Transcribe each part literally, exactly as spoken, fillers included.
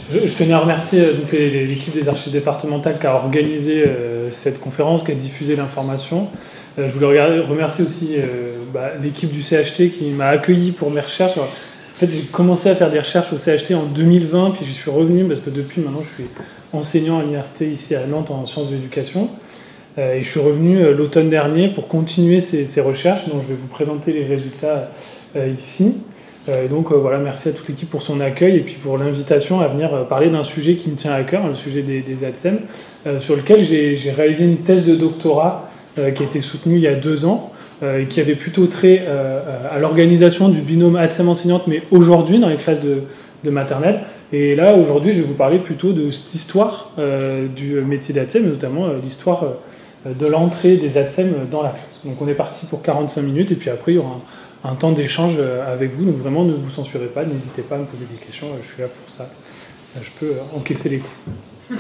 Je, je tenais à remercier euh, donc, les, les, l'équipe des archives départementales qui a organisé euh, cette conférence, qui a diffusé l'information. Euh, je voulais regarder, remercier aussi euh, bah, l'équipe du C H T qui m'a accueilli pour mes recherches. Alors, en fait, j'ai commencé à faire des recherches au C H T en deux mille vingt, puis je suis revenu parce que depuis maintenant, je suis enseignant à l'université ici à Nantes en sciences de l'éducation. Euh, et je suis revenu euh, l'automne dernier pour continuer ces, ces recherches, donc je vais vous présenter les résultats euh, ici. Euh, et donc euh, voilà, merci à toute l'équipe pour son accueil et puis pour l'invitation à venir euh, parler d'un sujet qui me tient à cœur, le sujet des, des A T S E M, euh, sur lequel j'ai, j'ai réalisé une thèse de doctorat euh, qui a été soutenue il y a deux ans euh, et qui avait plutôt trait euh, à l'organisation du binôme A T S E M enseignante, mais aujourd'hui dans les classes de, de maternelle. Et là, aujourd'hui, je vais vous parler plutôt de cette histoire euh, du métier d'A T S E M, et notamment euh, l'histoire euh, de l'entrée des A T S E M dans la classe. Donc on est parti pour quarante-cinq minutes, et puis après, il y aura un, un temps d'échange avec vous. Donc vraiment, ne vous censurez pas, n'hésitez pas à me poser des questions, je suis là pour ça. Je peux encaisser les coups.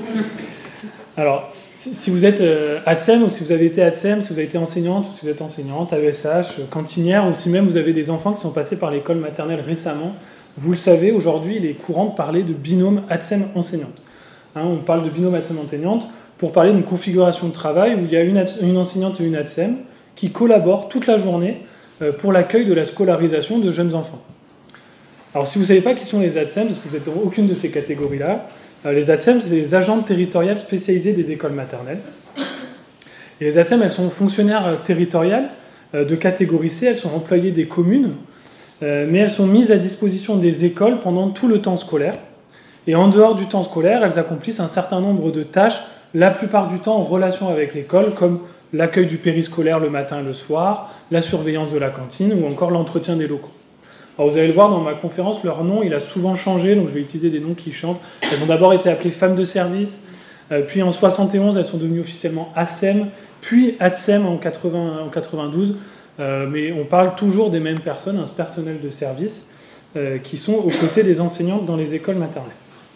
Alors, si vous êtes A T S E M, ou si vous avez été A T S E M, si vous avez été enseignante, ou si vous êtes enseignante, A E S H, cantinière, ou si même vous avez des enfants qui sont passés par l'école maternelle récemment, vous le savez, aujourd'hui, il est courant de parler de binôme A T S E M enseignante. Hein, on parle de binôme A T S E M enseignante pour parler d'une configuration de travail où il y a une, une enseignante et une A T S E M qui collaborent toute la journée pour l'accueil de la scolarisation de jeunes enfants. Alors, si vous ne savez pas qui sont les A T S E M, parce que vous n'êtes dans aucune de ces catégories-là, les A T S E M, c'est les agentes territoriales spécialisées des écoles maternelles. Et les A T S E M, elles sont fonctionnaires territoriales de catégorie C, elles sont employées des communes, mais elles sont mises à disposition des écoles pendant tout le temps scolaire. Et en dehors du temps scolaire, elles accomplissent un certain nombre de tâches, la plupart du temps en relation avec l'école, comme l'accueil du périscolaire le matin et le soir, la surveillance de la cantine ou encore l'entretien des locaux. Alors vous allez le voir dans ma conférence, leur nom il a souvent changé, donc je vais utiliser des noms qui changent. Elles ont d'abord été appelées femmes de service, puis en soixante et onze elles sont devenues officiellement A S E M, puis A T S E M en, quatre-vingts, en quatre-vingt-douze. Euh, mais on parle toujours des mêmes personnes, un personnel de service, euh, qui sont aux côtés des enseignantes dans les écoles maternelles.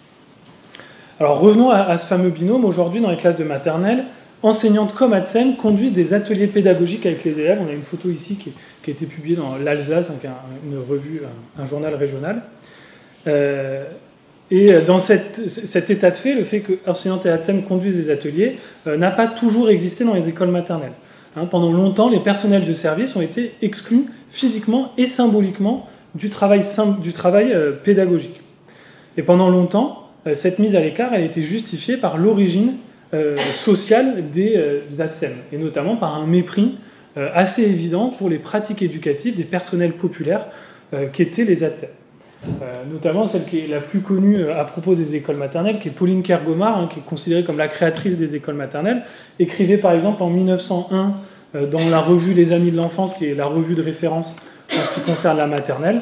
Alors revenons à, à ce fameux binôme. Aujourd'hui, dans les classes de maternelle, enseignantes comme A T S E M conduisent des ateliers pédagogiques avec les élèves. On a une photo ici qui, qui a été publiée dans l'Alsace, hein, une revue, un, un journal régional. Euh, et dans cette, cet état de fait, le fait que enseignantes et A T S E M conduisent des ateliers euh, n'a pas toujours existé dans les écoles maternelles. Hein, pendant longtemps, les personnels de service ont été exclus physiquement et symboliquement du travail, du travail euh, pédagogique. Et pendant longtemps, euh, cette mise à l'écart, elle a été justifiée par l'origine euh, sociale des, euh, des A T S E M, et notamment par un mépris euh, assez évident pour les pratiques éducatives des personnels populaires euh, qu'étaient les A T S E M. Euh, notamment celle qui est la plus connue euh, à propos des écoles maternelles, qui est Pauline Kergomar, hein, qui est considérée comme la créatrice des écoles maternelles, écrivait par exemple en mille neuf cent un euh, dans la revue Les Amis de l'enfance, qui est la revue de référence en ce qui concerne la maternelle.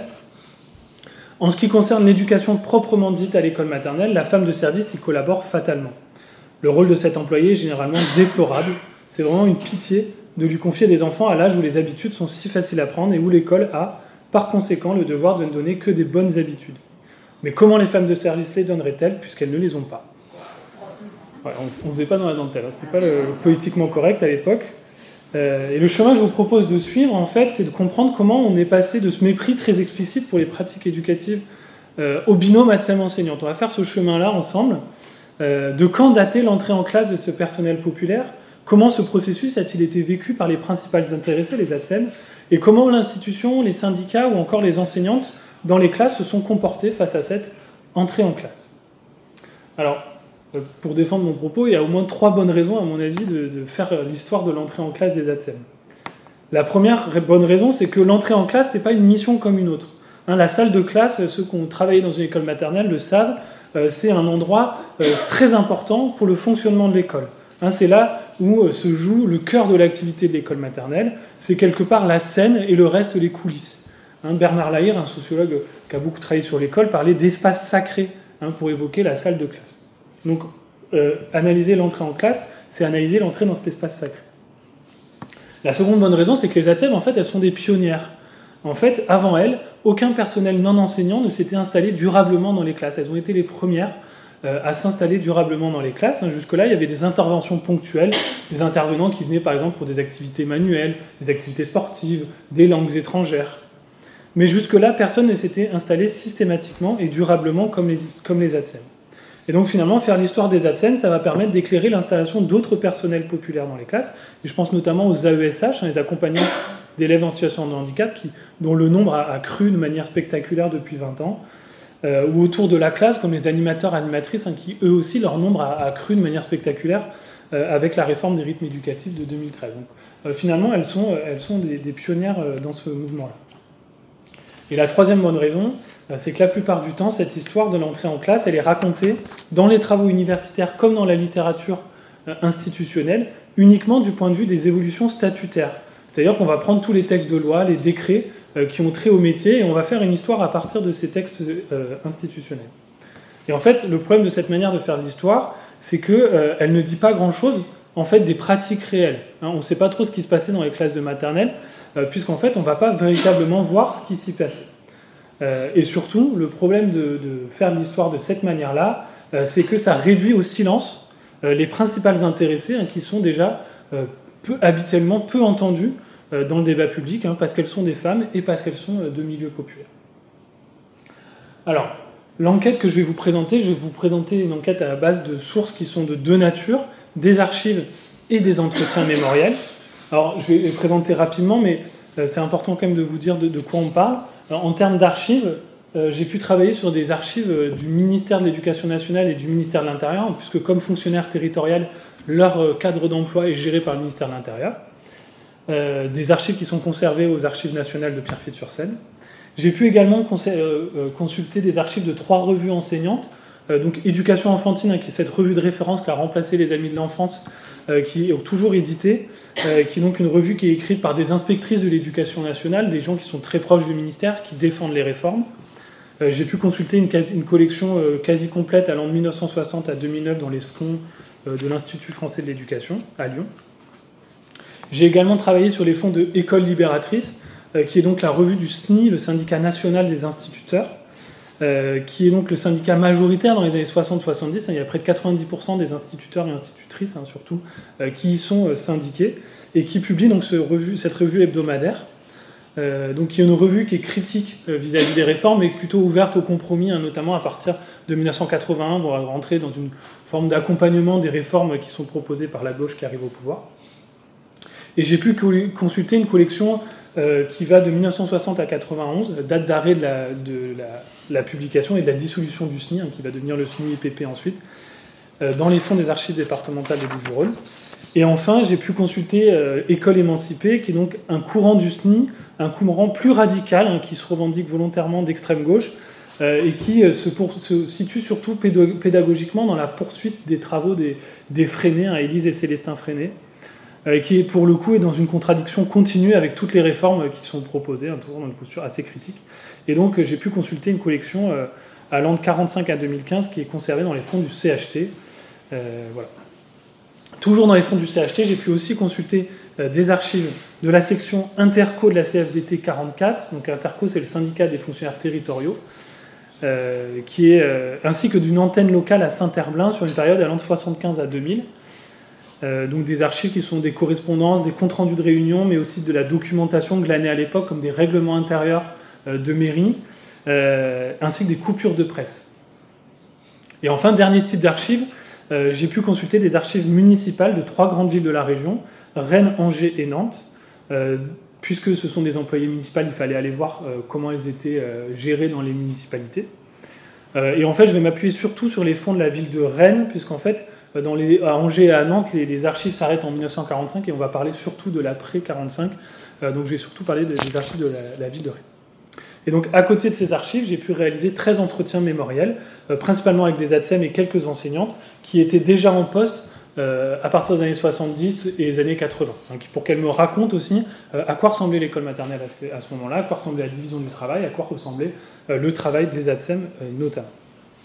En ce qui concerne l'éducation proprement dite à l'école maternelle, la femme de service y collabore fatalement. Le rôle de cet employé est généralement déplorable. C'est vraiment une pitié de lui confier des enfants à l'âge où les habitudes sont si faciles à prendre et où l'école a, par conséquent, le devoir de ne donner que des bonnes habitudes. Mais comment les femmes de service les donneraient-elles, puisqu'elles ne les ont pas ? Ouais, on ne faisait pas dans la dentelle, hein. C'était pas le, le politiquement correct à l'époque. Euh, et le chemin que je vous propose de suivre, en fait, c'est de comprendre comment on est passé de ce mépris très explicite pour les pratiques éducatives euh, au binôme A T S E M enseignante. On va faire ce chemin-là ensemble. Euh, de quand dater l'entrée en classe de ce personnel populaire ? Comment ce processus a-t-il été vécu par les principales intéressées, les A T S E M ? Et comment l'institution, les syndicats ou encore les enseignantes dans les classes se sont comportés face à cette entrée en classe ? Alors, pour défendre mon propos, il y a au moins trois bonnes raisons, à mon avis, de, de faire l'histoire de l'entrée en classe des A T S E M. La première bonne raison, c'est que l'entrée en classe, ce n'est pas une mission comme une autre. Hein, la salle de classe, ceux qui ont travaillé dans une école maternelle le savent, euh, c'est un endroit euh, très important pour le fonctionnement de l'école. Hein, c'est là où euh, se joue le cœur de l'activité de l'école maternelle. C'est quelque part la scène et le reste les coulisses. Hein, Bernard Lahire, un sociologue qui a beaucoup travaillé sur l'école, parlait d'espace sacré, hein, pour évoquer la salle de classe. Donc, euh, analyser l'entrée en classe, c'est analyser l'entrée dans cet espace sacré. La seconde bonne raison, c'est que les A T S E M, en fait, elles sont des pionnières. En fait, avant elles, aucun personnel non enseignant ne s'était installé durablement dans les classes. Elles ont été les premières euh, à s'installer durablement dans les classes. Hein. Jusque-là, il y avait des interventions ponctuelles, des intervenants qui venaient, par exemple, pour des activités manuelles, des activités sportives, des langues étrangères. Mais jusque-là, personne ne s'était installé systématiquement et durablement comme les, comme les A T S E M. Et donc finalement, faire l'histoire des A T S E M, ça va permettre d'éclairer l'installation d'autres personnels populaires dans les classes. Et je pense notamment aux A E S H, hein, les accompagnants d'élèves en situation de handicap, qui, dont le nombre a, a cru de manière spectaculaire depuis vingt ans. Euh, ou autour de la classe, comme les animateurs, animatrices, hein, qui eux aussi, leur nombre a, a cru de manière spectaculaire euh, avec la réforme des rythmes éducatifs de deux mille treize. Donc euh, finalement, elles sont, elles sont des, des pionnières euh, dans ce mouvement-là. Et la troisième bonne raison, euh, c'est que la plupart du temps, cette histoire de l'entrée en classe, elle est racontée dans les travaux universitaires comme dans la littérature euh, institutionnelle, uniquement du point de vue des évolutions statutaires. C'est-à-dire qu'on va prendre tous les textes de loi, les décrets euh, qui ont trait au métier, et on va faire une histoire à partir de ces textes euh, institutionnels. Et en fait, le problème de cette manière de faire l'histoire, c'est qu'elle euh, ne dit pas grand-chose en fait, des pratiques réelles. Hein, on ne sait pas trop ce qui se passait dans les classes de maternelle, euh, puisqu'en fait, on ne va pas véritablement voir ce qui s'y passait. Euh, et surtout, le problème de, de faire l'histoire de cette manière-là, euh, c'est que ça réduit au silence euh, les principales intéressées, hein, qui sont déjà euh, peu, habituellement peu entendues euh, dans le débat public, hein, parce qu'elles sont des femmes et parce qu'elles sont euh, de milieux populaires. Alors, l'enquête que je vais vous présenter, je vais vous présenter une enquête à la base de sources qui sont de deux natures, des archives et des entretiens mémoriels. Alors, je vais les présenter rapidement, mais euh, c'est important quand même de vous dire de, de quoi on parle. Alors, en termes d'archives, euh, j'ai pu travailler sur des archives euh, du ministère de l'Éducation nationale et du ministère de l'Intérieur, puisque comme fonctionnaire territorial, leur euh, cadre d'emploi est géré par le ministère de l'Intérieur. Euh, des archives qui sont conservées aux archives nationales de Pierrefitte-sur-Seine. J'ai pu également cons- euh, euh, consulter des archives de trois revues enseignantes. Euh, donc Éducation enfantine, hein, qui est cette revue de référence qui a remplacé les Amis de l'enfance, euh, qui est toujours éditée, euh, qui est donc une revue qui est écrite par des inspectrices de l'éducation nationale, des gens qui sont très proches du ministère, qui défendent les réformes. Euh, j'ai pu consulter une, une collection euh, quasi complète allant de mille neuf cent soixante à deux mille neuf dans les fonds euh, de l'Institut français de l'éducation, à Lyon. J'ai également travaillé sur les fonds de École libératrice, euh, qui est donc la revue du S N I, le syndicat national des instituteurs, Euh, qui est donc le syndicat majoritaire dans les années soixante soixante-dix. Hein, il y a près de quatre-vingt-dix pour cent des instituteurs et institutrices, hein, surtout, euh, qui y sont euh, syndiqués, et qui publie donc ce revue, cette revue hebdomadaire, euh, donc, qui est une revue qui est critique euh, vis-à-vis des réformes, mais plutôt ouverte au compromis, hein, notamment à partir de mille neuf cent quatre-vingt-un, on va rentrer dans une forme d'accompagnement des réformes qui sont proposées par la gauche qui arrive au pouvoir. Et j'ai pu consulter une collection Euh, qui va de mille neuf cent soixante à quatre-vingt-onze, date d'arrêt de, la, de la, la publication et de la dissolution du S N I, hein, qui va devenir le S N I I P P ensuite, euh, dans les fonds des archives départementales de Bouches-du-Rhône. Et enfin, j'ai pu consulter euh, École émancipée, qui est donc un courant du S N I, un courant plus radical, hein, qui se revendique volontairement d'extrême gauche, euh, et qui euh, se, pour, se situe surtout pédagogiquement dans la poursuite des travaux des, des Freinet, hein, Élise et Célestin Freinet, Euh, qui, pour le coup, est dans une contradiction continue avec toutes les réformes qui sont proposées, hein, toujours dans une posture assez critique. Et donc, euh, j'ai pu consulter une collection euh, allant de quarante-cinq à deux mille quinze qui est conservée dans les fonds du C H T. Euh, voilà. Toujours dans les fonds du C H T, j'ai pu aussi consulter euh, des archives de la section Interco de la C F D T quarante-quatre. Donc, Interco, c'est le syndicat des fonctionnaires territoriaux, euh, qui est, euh, ainsi que d'une antenne locale à Saint-Herblain sur une période allant de soixante-quinze à deux mille. Euh, donc des archives qui sont des correspondances, des comptes rendus de réunions, mais aussi de la documentation glanée à l'époque, comme des règlements intérieurs euh, de mairie, euh, ainsi que des coupures de presse. Et enfin, dernier type d'archives, euh, j'ai pu consulter des archives municipales de trois grandes villes de la région, Rennes, Angers et Nantes. Euh, puisque ce sont des employés municipaux, il fallait aller voir euh, comment elles étaient euh, gérées dans les municipalités. Euh, et en fait, je vais m'appuyer surtout sur les fonds de la ville de Rennes, puisqu'en fait, Dans les, à Angers et à Nantes, les, les archives s'arrêtent en mille neuf cent quarante-cinq et on va parler surtout de l'après quarante-cinq. Euh, donc, je vais surtout parler des, des archives de la, la ville de Rennes. Et donc, à côté de ces archives, j'ai pu réaliser treize entretiens mémoriels, euh, principalement avec des A T S E M et quelques enseignantes qui étaient déjà en poste euh, à partir des années soixante-dix et des années quatre-vingts. Donc, pour qu'elles me racontent aussi euh, à quoi ressemblait l'école maternelle à ce, à ce moment-là, à quoi ressemblait la division du travail, à quoi ressemblait euh, le travail des A T S E M euh, notamment.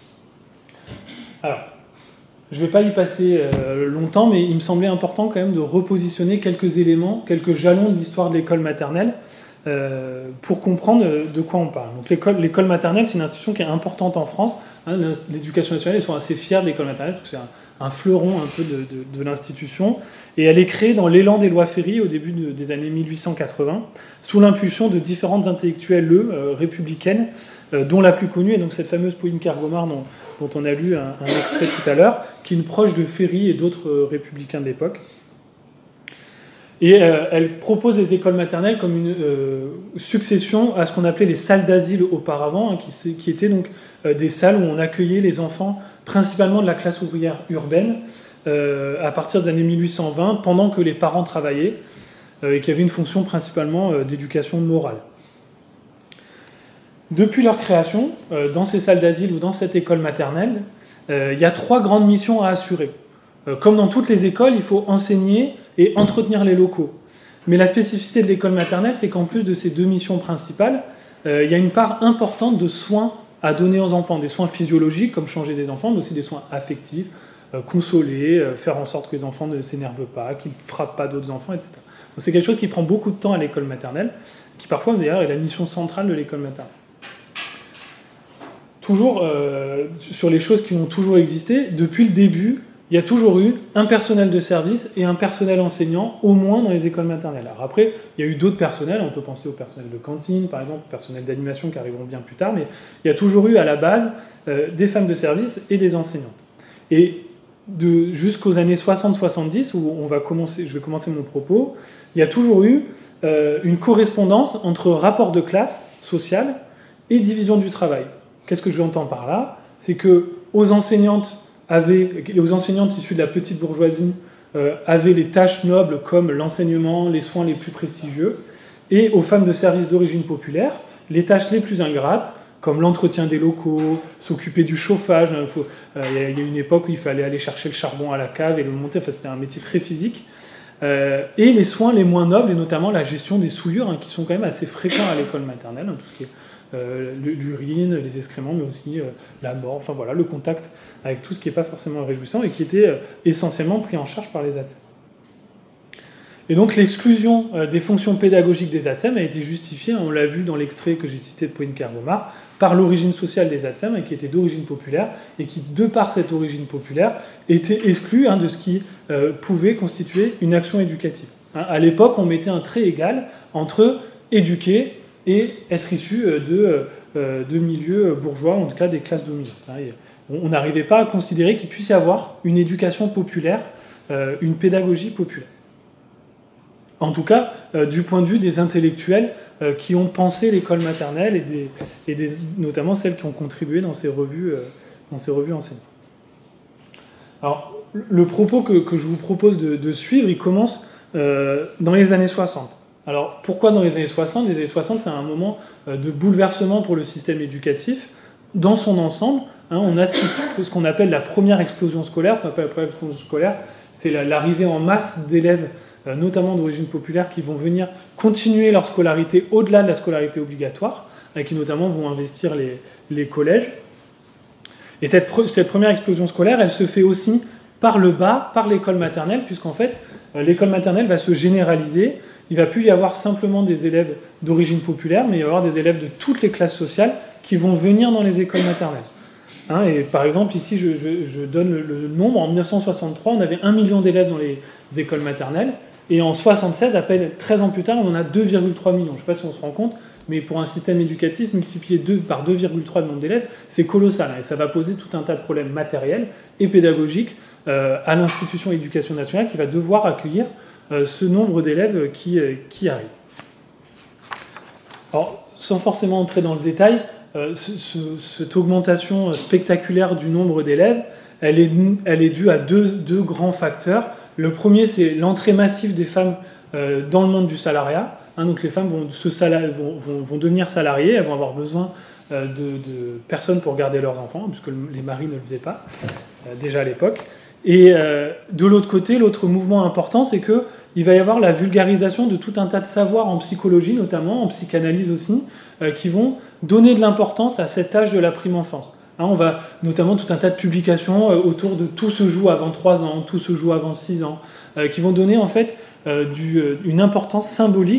Alors, je ne vais pas y passer euh, longtemps, mais il me semblait important quand même de repositionner quelques éléments, quelques jalons de l'histoire de l'école maternelle, euh, pour comprendre de quoi on parle. Donc l'école, l'école maternelle, c'est une institution qui est importante en France. Hein, l'éducation nationale, ils sont assez fiers de l'école maternelle, parce que c'est un, un fleuron un peu de, de, de l'institution. Et elle est créée dans l'élan des lois Ferry au début de, des années mille huit cent quatre-vingts, sous l'impulsion de différentes intellectuelles euh, républicaines, euh, dont la plus connue est donc cette fameuse Pauline Kergomar dont, dont on a lu un, un extrait tout à l'heure, qui est une proche de Ferry et d'autres euh, républicains de l'époque. Et euh, elle propose les écoles maternelles comme une euh, succession à ce qu'on appelait les salles d'asile auparavant, hein, qui, qui étaient donc euh, des salles où on accueillait les enfants principalement de la classe ouvrière urbaine euh, à partir des années mille huit cent vingt, pendant que les parents travaillaient euh, et qui avaient une fonction principalement euh, d'éducation morale. Depuis leur création, euh, dans ces salles d'asile ou dans cette école maternelle, euh, il y a trois grandes missions à assurer. Euh, comme dans toutes les écoles, il faut enseigner et entretenir les locaux. Mais la spécificité de l'école maternelle, c'est qu'en plus de ces deux missions principales, euh, il y a une part importante de soins à donner aux enfants, des soins physiologiques, comme changer des enfants, mais aussi des soins affectifs, euh, consoler, euh, faire en sorte que les enfants ne s'énervent pas, qu'ils ne frappent pas d'autres enfants, et cetera. Donc c'est quelque chose qui prend beaucoup de temps à l'école maternelle, qui parfois d'ailleurs est la mission centrale de l'école maternelle. Toujours euh, sur les choses qui ont toujours existé, depuis le début, il y a toujours eu un personnel de service et un personnel enseignant, au moins dans les écoles maternelles. Alors après, il y a eu d'autres personnels, on peut penser au personnel de cantine, par exemple, au personnel d'animation qui arriveront bien plus tard, mais il y a toujours eu à la base euh, des femmes de service et des enseignantes. Et de, jusqu'aux années soixante soixante-dix, où on va commencer, je vais commencer mon propos, il y a toujours eu euh, une correspondance entre rapport de classe sociale et division du travail. Qu'est-ce que j'entends par là ? C'est que aux enseignantes Avaient, les enseignantes issues de la petite bourgeoisie euh, avaient les tâches nobles comme l'enseignement, les soins les plus prestigieux, et aux femmes de service d'origine populaire, les tâches les plus ingrates, comme l'entretien des locaux, s'occuper du chauffage. Il faut, euh, y a une époque où il fallait aller chercher le charbon à la cave et le monter, enfin, c'était un métier très physique. Euh, et les soins les moins nobles, et notamment la gestion des souillures, hein, qui sont quand même assez fréquents à l'école maternelle, hein, tout ce qui est Euh, l'urine, les excréments, mais aussi euh, la mort, enfin voilà, le contact avec tout ce qui n'est pas forcément réjouissant et qui était euh, essentiellement pris en charge par les A T S E M. Et donc l'exclusion euh, des fonctions pédagogiques des A T S E M a été justifiée, on l'a vu dans l'extrait que j'ai cité de Pauline Kergomar, par l'origine sociale des A T S E M, et qui était d'origine populaire, et qui, de par cette origine populaire, était exclue hein, de ce qui euh, pouvait constituer une action éducative. Hein, à l'époque, on mettait un trait égal entre éduquer et être issu de, de milieux bourgeois, en tout cas des classes dominantes. On n'arrivait pas à considérer qu'il puisse y avoir une éducation populaire, une pédagogie populaire. En tout cas, du point de vue des intellectuels qui ont pensé l'école maternelle et, des, et des, notamment celles qui ont contribué dans ces revues, dans ces revues enseignantes. Alors, le propos que, que je vous propose de, de suivre, il commence euh, dans les années soixante. Alors, pourquoi dans les années soixante ? Les années soixante, c'est un moment de bouleversement pour le système éducatif. Dans son ensemble, hein, on a ce qu'on appelle la première explosion scolaire. Ce qu'on appelle la première explosion scolaire, c'est l'arrivée en masse d'élèves, notamment d'origine populaire, qui vont venir continuer leur scolarité au-delà de la scolarité obligatoire, et qui notamment vont investir les, les collèges. Et cette, cette première explosion scolaire, elle se fait aussi par le bas, par l'école maternelle, puisqu'en fait, l'école maternelle va se généraliser. Il ne va plus y avoir simplement des élèves d'origine populaire, mais il va y avoir des élèves de toutes les classes sociales qui vont venir dans les écoles maternelles. Hein, et par exemple, ici, je, je, je donne le, le nombre. En dix-neuf cent soixante-trois, on avait un million d'élèves dans les écoles maternelles. Et en soixante-seize, à peine treize ans plus tard, on en a deux virgule trois millions. Je ne sais pas si on se rend compte, mais pour un système éducatif, multiplier deux par deux virgule trois le nombre d'élèves, c'est colossal. Hein, et ça va poser tout un tas de problèmes matériels et pédagogiques euh, à l'institution éducation nationale qui va devoir accueillir euh, ce nombre d'élèves qui, euh, qui arrivent. Alors, sans forcément entrer dans le détail, euh, ce, ce, cette augmentation spectaculaire du nombre d'élèves, elle est, elle est due à deux, deux grands facteurs. Le premier, c'est l'entrée massive des femmes euh, dans le monde du salariat. Hein, donc les femmes vont, se salari- vont, vont, vont devenir salariées, elles vont avoir besoin euh, de, de personnes pour garder leurs enfants, puisque les maris ne le faisaient pas, euh, déjà à l'époque. Et euh, de l'autre côté, l'autre mouvement important, c'est qu'il va y avoir la vulgarisation de tout un tas de savoirs en psychologie, notamment, en psychanalyse aussi, euh, qui vont donner de l'importance à cet âge de la prime enfance. Hein, on va notamment tout un tas de publications euh, autour de tout se joue avant trois ans, tout se joue avant six ans, euh, qui vont donner en fait euh, du, euh, une importance symbolique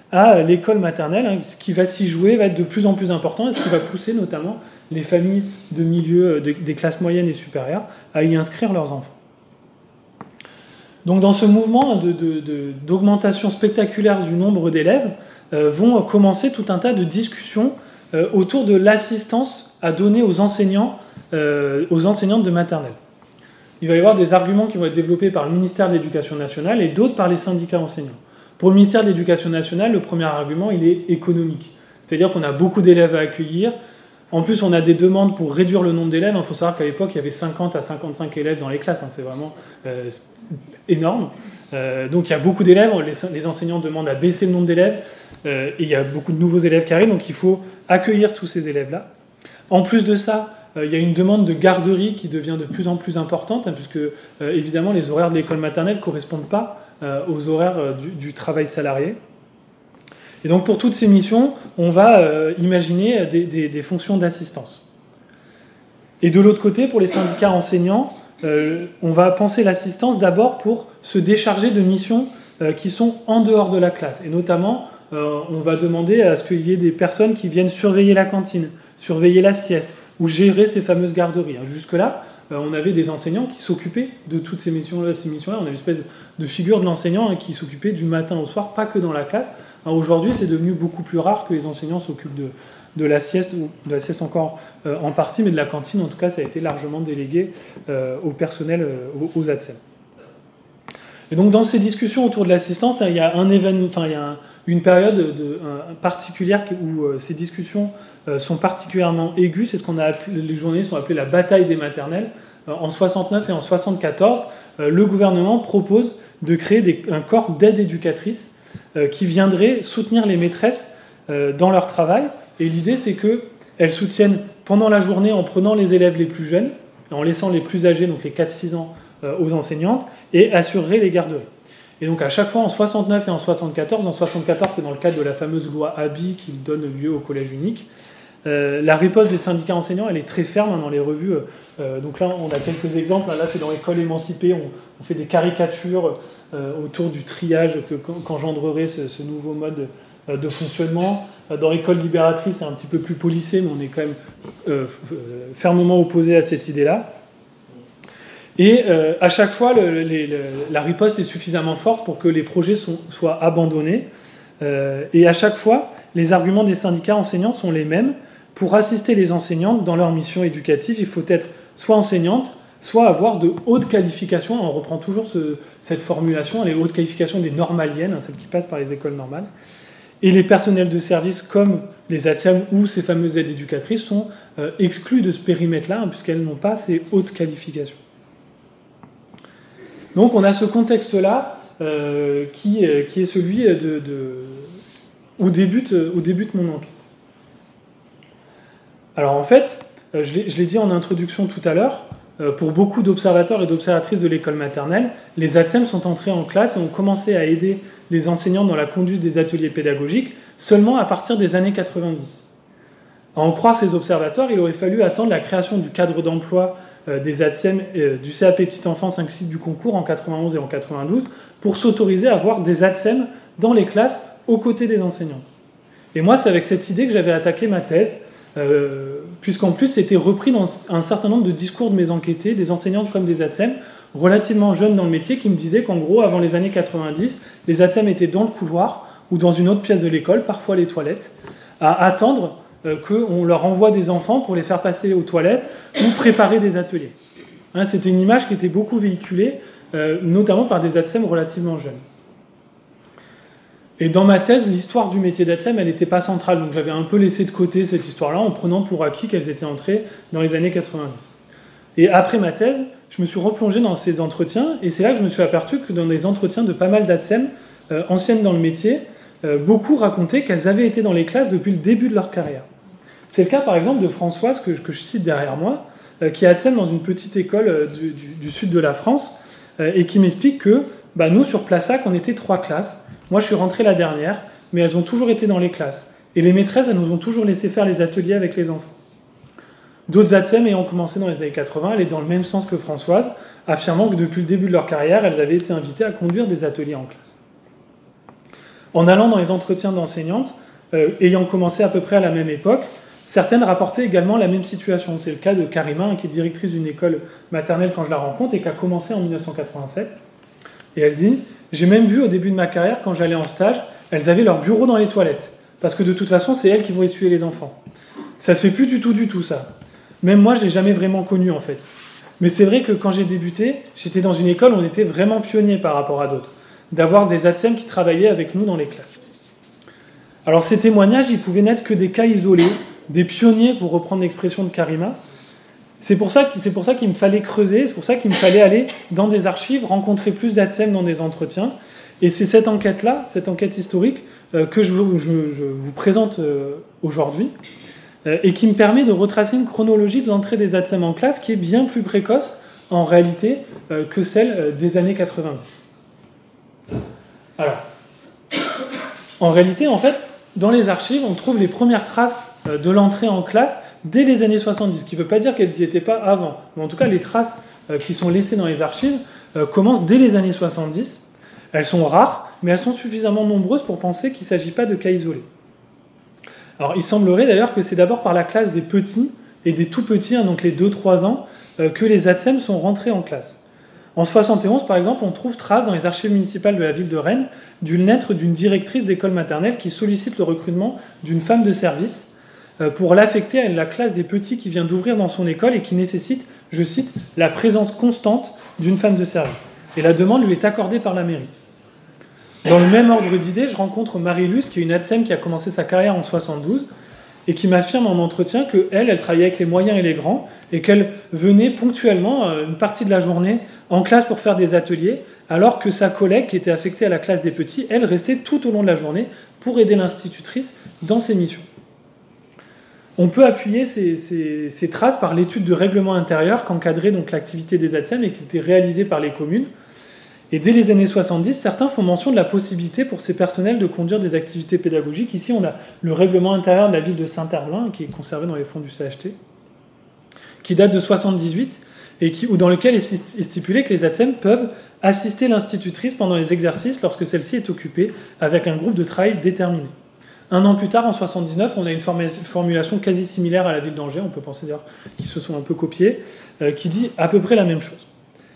à l'école maternelle. Hein, ce qui va s'y jouer va être de plus en plus important et ce qui va pousser notamment les familles de milieu, de, des classes moyennes et supérieures à y inscrire leurs enfants. Donc dans ce mouvement de, de, de, d'augmentation spectaculaire du nombre d'élèves, euh, vont commencer tout un tas de discussions euh, autour de l'assistance à donner aux enseignants, euh, aux enseignantes de maternelle. Il va y avoir des arguments qui vont être développés par le ministère de l'Éducation nationale et d'autres par les syndicats enseignants. Pour le ministère de l'Éducation nationale, le premier argument, il est économique. C'est-à-dire qu'on a beaucoup d'élèves à accueillir. En plus, on a des demandes pour réduire le nombre d'élèves. Il faut savoir qu'à l'époque, il y avait cinquante à cinquante-cinq élèves dans les classes. Hein. C'est vraiment euh, énorme. Euh, donc, il y a beaucoup d'élèves. Les, les enseignants demandent à baisser le nombre d'élèves. Euh, et il y a beaucoup de nouveaux élèves qui arrivent. Donc, il faut accueillir tous ces élèves-là. En plus de ça, euh, il y a une demande de garderie qui devient de plus en plus importante, hein, puisque, euh, évidemment, les horaires de l'école maternelle ne correspondent pas euh, aux horaires euh, du, du travail salarié. Et donc pour toutes ces missions, on va euh, imaginer des, des, des fonctions d'assistance. Et de l'autre côté, pour les syndicats enseignants, euh, on va penser l'assistance d'abord pour se décharger de missions euh, qui sont en dehors de la classe. Et notamment, euh, on va demander à ce qu'il y ait des personnes qui viennent surveiller la cantine, surveiller la sieste, ou gérer ces fameuses garderies. Jusque-là, euh, on avait des enseignants qui s'occupaient de toutes ces missions-là. Ces missions-là, on avait une espèce de figure de l'enseignant hein, qui s'occupait du matin au soir, pas que dans la classe. Alors, aujourd'hui, c'est devenu beaucoup plus rare que les enseignants s'occupent de, de la sieste, ou de la sieste encore euh, en partie, mais de la cantine, en tout cas, ça a été largement délégué euh, au personnel, euh, aux, aux A T S E M. Et donc, dans ces discussions autour de l'assistance, il y a un événement, enfin, il y a un, une période de, un, particulière où euh, ces discussions euh, sont particulièrement aiguës. C'est ce qu'on a appelé, les journalistes ont appelé la bataille des maternelles. Euh, en soixante-neuf et en soixante-quatorze, euh, le gouvernement propose de créer des, un corps d'aide éducatrice euh, qui viendrait soutenir les maîtresses euh, dans leur travail. Et l'idée, c'est qu'elles soutiennent pendant la journée en prenant les élèves les plus jeunes, en laissant les plus âgés, donc les quatre six ans, euh, aux enseignantes, et assureraient les garderies. Et donc à chaque fois en soixante-neuf et en soixante-quatorze, en soixante-quatorze c'est dans le cadre de la fameuse loi Haby qui donne lieu au collège unique, euh, la riposte des syndicats enseignants elle est très ferme hein, dans les revues. Euh, donc là on a quelques exemples, là c'est dans École émancipée, on, on fait des caricatures euh, autour du triage que, qu'engendrerait ce, ce nouveau mode euh, de fonctionnement. Dans École libératrice c'est un petit peu plus policé, mais on est quand même euh, fermement opposé à cette idée-là. Et euh, à chaque fois, le, les, le, la riposte est suffisamment forte pour que les projets sont, soient abandonnés. Euh, et à chaque fois, les arguments des syndicats enseignants sont les mêmes. Pour assister les enseignantes dans leur mission éducative, il faut être soit enseignante, soit avoir de hautes qualifications. On reprend toujours ce, cette formulation, les hautes qualifications des normaliennes, hein, celles qui passent par les écoles normales. Et les personnels de service, comme les A T S E M ou ces fameuses aides éducatrices, sont euh, exclus de ce périmètre-là, hein, puisqu'elles n'ont pas ces hautes qualifications. Donc on a ce contexte-là euh, qui, euh, qui est celui de, de, où, débute, où débute mon enquête. Alors en fait, euh, je, l'ai, je l'ai dit en introduction tout à l'heure, euh, pour beaucoup d'observateurs et d'observatrices de l'école maternelle, les A T S E M sont entrés en classe et ont commencé à aider les enseignants dans la conduite des ateliers pédagogiques seulement à partir des années quatre-vingt-dix. À en croire ces observateurs, il aurait fallu attendre la création du cadre d'emploi des A T S E M, euh, du C A P Petite Enfance ainsi que du concours en quatre-vingt-onze et en quatre-vingt-douze pour s'autoriser à avoir des A T S E M dans les classes aux côtés des enseignants. Et moi, c'est avec cette idée que j'avais attaqué ma thèse, euh, puisqu'en plus, c'était repris dans un certain nombre de discours de mes enquêtés, des enseignantes comme des A T S E M, relativement jeunes dans le métier, qui me disaient qu'en gros, avant les années quatre-vingt-dix, les A T S E M étaient dans le couloir ou dans une autre pièce de l'école, parfois les toilettes, à attendre qu'on leur envoie des enfants pour les faire passer aux toilettes ou préparer des ateliers. Hein, c'était une image qui était beaucoup véhiculée, euh, notamment par des A T S E M relativement jeunes. Et dans ma thèse, l'histoire du métier d'A T S E M, elle n'était pas centrale, donc j'avais un peu laissé de côté cette histoire-là en prenant pour acquis qu'elles étaient entrées dans les années quatre-vingt-dix. Et après ma thèse, je me suis replongé dans ces entretiens, et c'est là que je me suis aperçu que dans des entretiens de pas mal d'A T S E M euh, anciennes dans le métier, euh, beaucoup racontaient qu'elles avaient été dans les classes depuis le début de leur carrière. C'est le cas, par exemple, de Françoise, que, que je cite derrière moi, euh, qui est A T S E M dans une petite école euh, du, du, du sud de la France, euh, et qui m'explique que bah, nous, sur Plasac, on était trois classes. Moi, je suis rentré la dernière, mais elles ont toujours été dans les classes. Et les maîtresses, elles nous ont toujours laissé faire les ateliers avec les enfants. D'autres A T S E M ayant commencé dans les années quatre-vingts, elles est dans le même sens que Françoise, affirmant que depuis le début de leur carrière, elles avaient été invitées à conduire des ateliers en classe. En allant dans les entretiens d'enseignantes, euh, ayant commencé à peu près à la même époque, certaines rapportaient également la même situation. C'est le cas de Karima, qui est directrice d'une école maternelle quand je la rencontre et qui a commencé en dix-neuf cent quatre-vingt-sept. Et elle dit « J'ai même vu au début de ma carrière, quand j'allais en stage, elles avaient leur bureau dans les toilettes. Parce que de toute façon, c'est elles qui vont essuyer les enfants. Ça se fait plus du tout, du tout, ça. Même moi, je l'ai jamais vraiment connu, en fait. Mais c'est vrai que quand j'ai débuté, j'étais dans une école où on était vraiment pionniers par rapport à d'autres. D'avoir des A T S E M qui travaillaient avec nous dans les classes. Alors ces témoignages, ils pouvaient n'être que des cas isolés, des pionniers, pour reprendre l'expression de Karima. C'est pour ça, c'est pour ça qu'il me fallait creuser, c'est pour ça qu'il me fallait aller dans des archives, rencontrer plus d'A T S E M dans des entretiens. Et c'est cette enquête-là, cette enquête historique, euh, que je vous, je, je vous présente euh, aujourd'hui, euh, et qui me permet de retracer une chronologie de l'entrée des A T S E M en classe qui est bien plus précoce, en réalité, euh, que celle euh, des années quatre-vingt-dix. Alors, en réalité, en fait, dans les archives, on trouve les premières traces euh, de l'entrée en classe dès les années soixante-dix, ce qui ne veut pas dire qu'elles n'y étaient pas avant. Mais en tout cas, les traces euh, qui sont laissées dans les archives euh, commencent dès les années soixante-dix. Elles sont rares, mais elles sont suffisamment nombreuses pour penser qu'il ne s'agit pas de cas isolés. Alors, il semblerait d'ailleurs que c'est d'abord par la classe des petits et des tout-petits, hein, donc les deux trois ans, euh, que les A T S E M sont rentrés en classe. En soixante et onze, par exemple, on trouve trace dans les archives municipales de la ville de Rennes d'une lettre d'une directrice d'école maternelle qui sollicite le recrutement d'une femme de service pour l'affecter à la classe des petits qui vient d'ouvrir dans son école et qui nécessite, je cite, la présence constante d'une femme de service. Et la demande lui est accordée par la mairie. Dans le même ordre d'idées, je rencontre Marie-Luce, qui est une A T S E M qui a commencé sa carrière en soixante-douze et qui m'affirme en entretien qu'elle, elle travaillait avec les moyens et les grands et qu'elle venait ponctuellement, une partie de la journée, en classe pour faire des ateliers, alors que sa collègue, qui était affectée à la classe des petits, elle restait tout au long de la journée pour aider l'institutrice dans ses missions. On peut appuyer ces, ces, ces traces par l'étude de règlement intérieur qu'encadrait donc l'activité des A T S E M et qui était réalisée par les communes. Et dès les années soixante-dix, certains font mention de la possibilité pour ces personnels de conduire des activités pédagogiques. Ici, on a le règlement intérieur de la ville de Saint-Herblain, qui est conservé dans les fonds du C H T, qui date de soixante-dix-huit, et qui, ou dans lequel est stipulé que les A T S E M peuvent assister l'institutrice pendant les exercices lorsque celle-ci est occupée avec un groupe de travail déterminé. Un an plus tard, en soixante-dix-neuf, on a une formulation quasi similaire à la ville d'Angers, on peut penser d'ailleurs qu'ils se sont un peu copiés, euh, qui dit à peu près la même chose.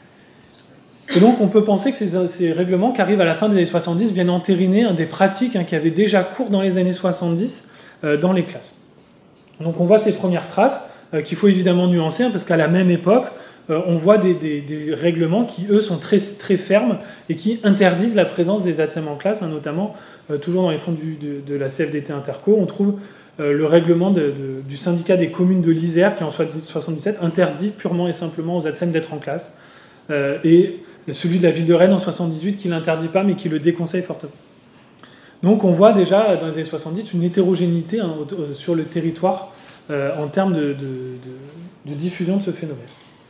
Et donc on peut penser que ces, ces règlements qui arrivent à la fin des années soixante-dix viennent entériner un des pratiques hein, qui avaient déjà cours dans les années soixante-dix euh, dans les classes. Donc on voit ces premières traces euh, qu'il faut évidemment nuancer hein, parce qu'à la même époque, euh, on voit des, des, des règlements qui eux sont très, très fermes et qui interdisent la présence des A T S E M en classe, hein, notamment euh, toujours dans les fonds du, de, de la C F D T Interco, on trouve euh, le règlement de, de, du syndicat des communes de l'Isère qui en soixante-dix-sept interdit purement et simplement aux A T S E M d'être en classe. Euh, et celui de la ville de Rennes en soixante-dix-huit qui ne l'interdit pas mais qui le déconseille fortement. Donc on voit déjà dans les années soixante-dix une hétérogénéité hein, sur le territoire euh, en termes de, de, de, de diffusion de ce phénomène.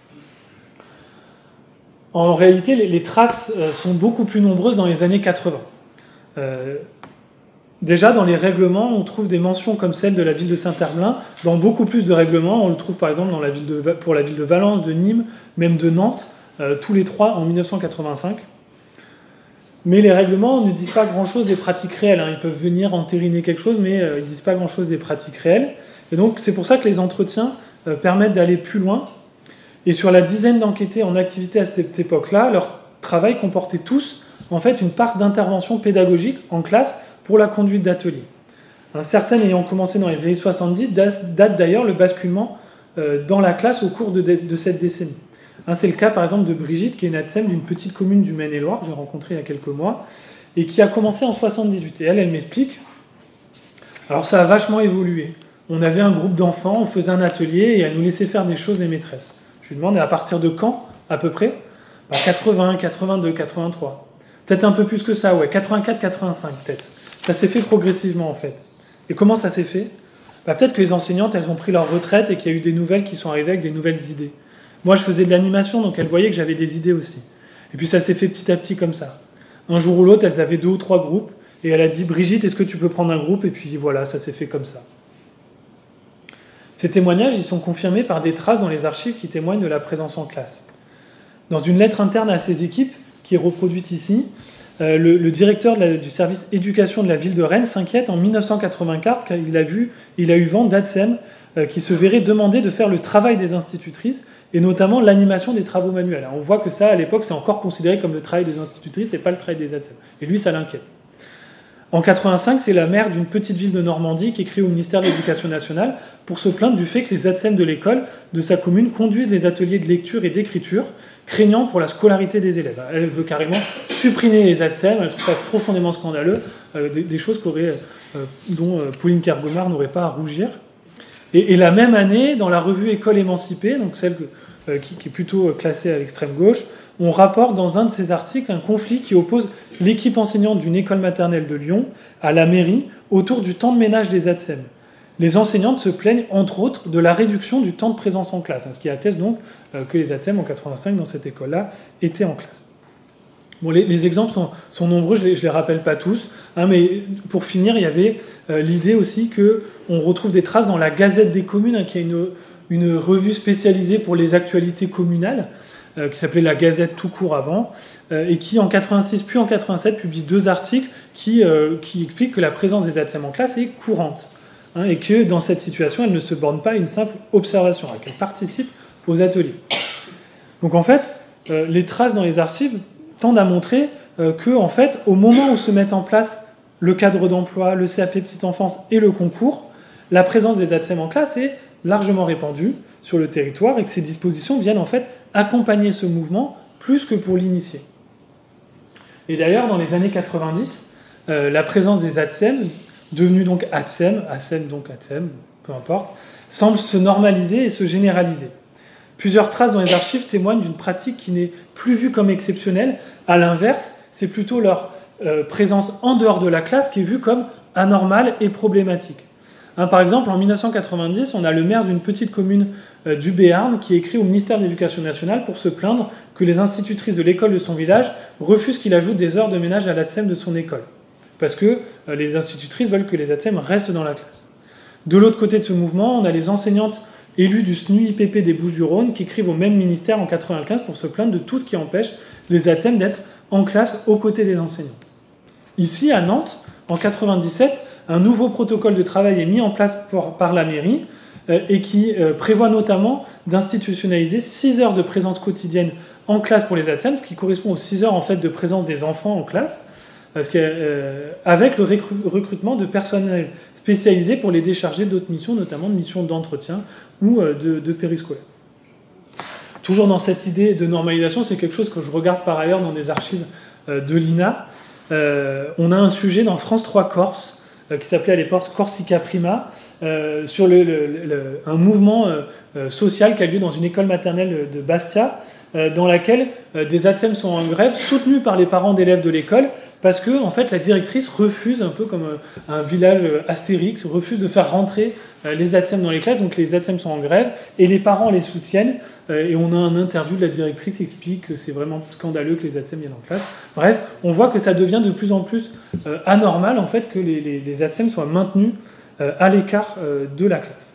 En réalité, les, les traces euh, sont beaucoup plus nombreuses dans les années quatre-vingts. Euh, déjà dans les règlements, on trouve des mentions comme celle de la ville de Saint-Herblain. Dans beaucoup plus de règlements, on le trouve par exemple dans la ville de, pour la ville de Valence, de Nîmes, même de Nantes, Euh, tous les trois en dix-neuf cent quatre-vingt-cinq. Mais les règlements ne disent pas grand-chose des pratiques réelles. Hein. Ils peuvent venir entériner quelque chose, mais euh, ils ne disent pas grand-chose des pratiques réelles. Et donc, c'est pour ça que les entretiens euh, permettent d'aller plus loin. Et sur la dizaine d'enquêtés en activité à cette époque-là, leur travail comportait tous, en fait, une part d'intervention pédagogique en classe pour la conduite d'ateliers. Hein, certaines ayant commencé dans les années soixante-dix datent d'ailleurs le basculement euh, dans la classe au cours de, de cette décennie. C'est le cas par exemple de Brigitte, qui est une A T S E M d'une petite commune du Maine-et-Loire, que j'ai rencontrée il y a quelques mois, et qui a commencé en soixante-dix-huit. Et elle, elle m'explique, alors ça a vachement évolué. On avait un groupe d'enfants, on faisait un atelier, et elle nous laissait faire des choses, les maîtresses. Je lui demande, à partir de quand, à peu près bah, quatre-vingts, quatre-vingt-deux, quatre-vingt-trois. Peut-être un peu plus que ça, ouais, quatre-vingt-quatre, quatre-vingt-cinq peut-être. Ça s'est fait progressivement en fait. Et comment ça s'est fait bah, peut-être que les enseignantes, elles ont pris leur retraite et qu'il y a eu des nouvelles qui sont arrivées avec des nouvelles idées. Moi, je faisais de l'animation, donc elles voyaient que j'avais des idées aussi. Et puis ça s'est fait petit à petit comme ça. Un jour ou l'autre, elles avaient deux ou trois groupes, et elle a dit « Brigitte, est-ce que tu peux prendre un groupe ?» Et puis voilà, ça s'est fait comme ça. Ces témoignages, ils sont confirmés par des traces dans les archives qui témoignent de la présence en classe. Dans une lettre interne à ces équipes, qui est reproduite ici. Euh, le, le directeur de la, du service éducation de la ville de Rennes s'inquiète en dix-neuf cent quatre-vingt-quatre car il a, vu, il a eu vent d'Atsem euh, qui se verrait demander de faire le travail des institutrices et notamment l'animation des travaux manuels. Alors, on voit que ça, à l'époque, c'est encore considéré comme le travail des institutrices et pas le travail des Atsem. Et lui, ça l'inquiète. En quatre-vingt-cinq, c'est la maire d'une petite ville de Normandie qui écrit au ministère de l'Éducation nationale pour se plaindre du fait que les Atsem de l'école de sa commune conduisent les ateliers de lecture et d'écriture, craignant pour la scolarité des élèves. Elle veut carrément supprimer les Atsem, elle trouve ça profondément scandaleux, euh, des, des choses qu'aurait, euh, dont euh, Pauline Kergomar n'aurait pas à rougir. Et, et la même année, dans la revue École émancipée, donc celle que, euh, qui, qui est plutôt classée à l'extrême gauche, on rapporte dans un de ses articles un conflit qui oppose l'équipe enseignante d'une école maternelle de Lyon à la mairie autour du temps de ménage des Atsem. Les enseignantes se plaignent, entre autres, de la réduction du temps de présence en classe, hein, ce qui atteste donc euh, que les Atsem, en quatre-vingt-cinq, dans cette école-là, étaient en classe. Bon, les, les exemples sont, sont nombreux, je ne les, les rappelle pas tous, hein, mais pour finir, il y avait euh, l'idée aussi qu'on retrouve des traces dans la Gazette des communes, hein, qui est une, une revue spécialisée pour les actualités communales, euh, qui s'appelait la Gazette tout court avant, euh, et qui, en quatre-vingt-six puis en quatre-vingt-sept, publie deux articles qui, euh, qui expliquent que la présence des Atsem en classe est courante. Hein, et que dans cette situation, elle ne se borne pas à une simple observation, hein, qu'elle participe aux ateliers. Donc en fait, euh, les traces dans les archives tendent à montrer euh, que, en fait, au moment où se mettent en place le cadre d'emploi, le C A P petite enfance et le concours, la présence des Atsem en classe est largement répandue sur le territoire et que ces dispositions viennent en fait accompagner ce mouvement plus que pour l'initier. Et d'ailleurs, dans les années quatre-vingt-dix, euh, la présence des Atsem, devenue donc Atsem, Atsem donc Atsem, peu importe, semble se normaliser et se généraliser. Plusieurs traces dans les archives témoignent d'une pratique qui n'est plus vue comme exceptionnelle. À l'inverse, c'est plutôt leur euh, présence en dehors de la classe qui est vue comme anormale et problématique. Hein, par exemple, en dix-neuf cent quatre-vingt-dix, on a le maire d'une petite commune euh, du Béarn qui écrit au ministère de l'Éducation nationale pour se plaindre que les institutrices de l'école de son village refusent qu'il ajoute des heures de ménage à l'Atsem de son école. Parce que euh, les institutrices veulent que les Atsem restent dans la classe. De l'autre côté de ce mouvement, on a les enseignantes élues du S N U I P P des Bouches-du-Rhône qui écrivent au même ministère en quatre-vingt-quinze pour se plaindre de tout ce qui empêche les Atsem d'être en classe aux côtés des enseignants. Ici, à Nantes, en quatre-vingt-dix-sept, un nouveau protocole de travail est mis en place par, par la mairie euh, et qui euh, prévoit notamment d'institutionnaliser six heures de présence quotidienne en classe pour les Atsem, ce qui correspond aux six heures en fait, de présence des enfants en classe, parce que, euh, avec le recru- recrutement de personnel spécialisé pour les décharger d'autres missions, notamment de missions d'entretien ou euh, de, de périscolaire. Toujours dans cette idée de normalisation, c'est quelque chose que je regarde par ailleurs dans des archives euh, de l'I N A. Euh, on a un sujet dans France trois Corse, euh, qui s'appelait à l'époque Corsica Prima, euh, sur le, le, le, un mouvement euh, social qui a lieu dans une école maternelle de Bastia, euh, dans laquelle euh, des Atsem sont en grève, soutenus par les parents d'élèves de l'école, parce que en fait, la directrice refuse, un peu comme un, un village Astérix, refuse de faire rentrer euh, les Atsem dans les classes, donc les Atsem sont en grève, et les parents les soutiennent, euh, et on a un interview de la directrice qui explique que c'est vraiment scandaleux que les Atsem viennent en classe. Bref, on voit que ça devient de plus en plus euh, anormal, en fait, que les, les, les Atsem soient maintenus euh, à l'écart euh, de la classe.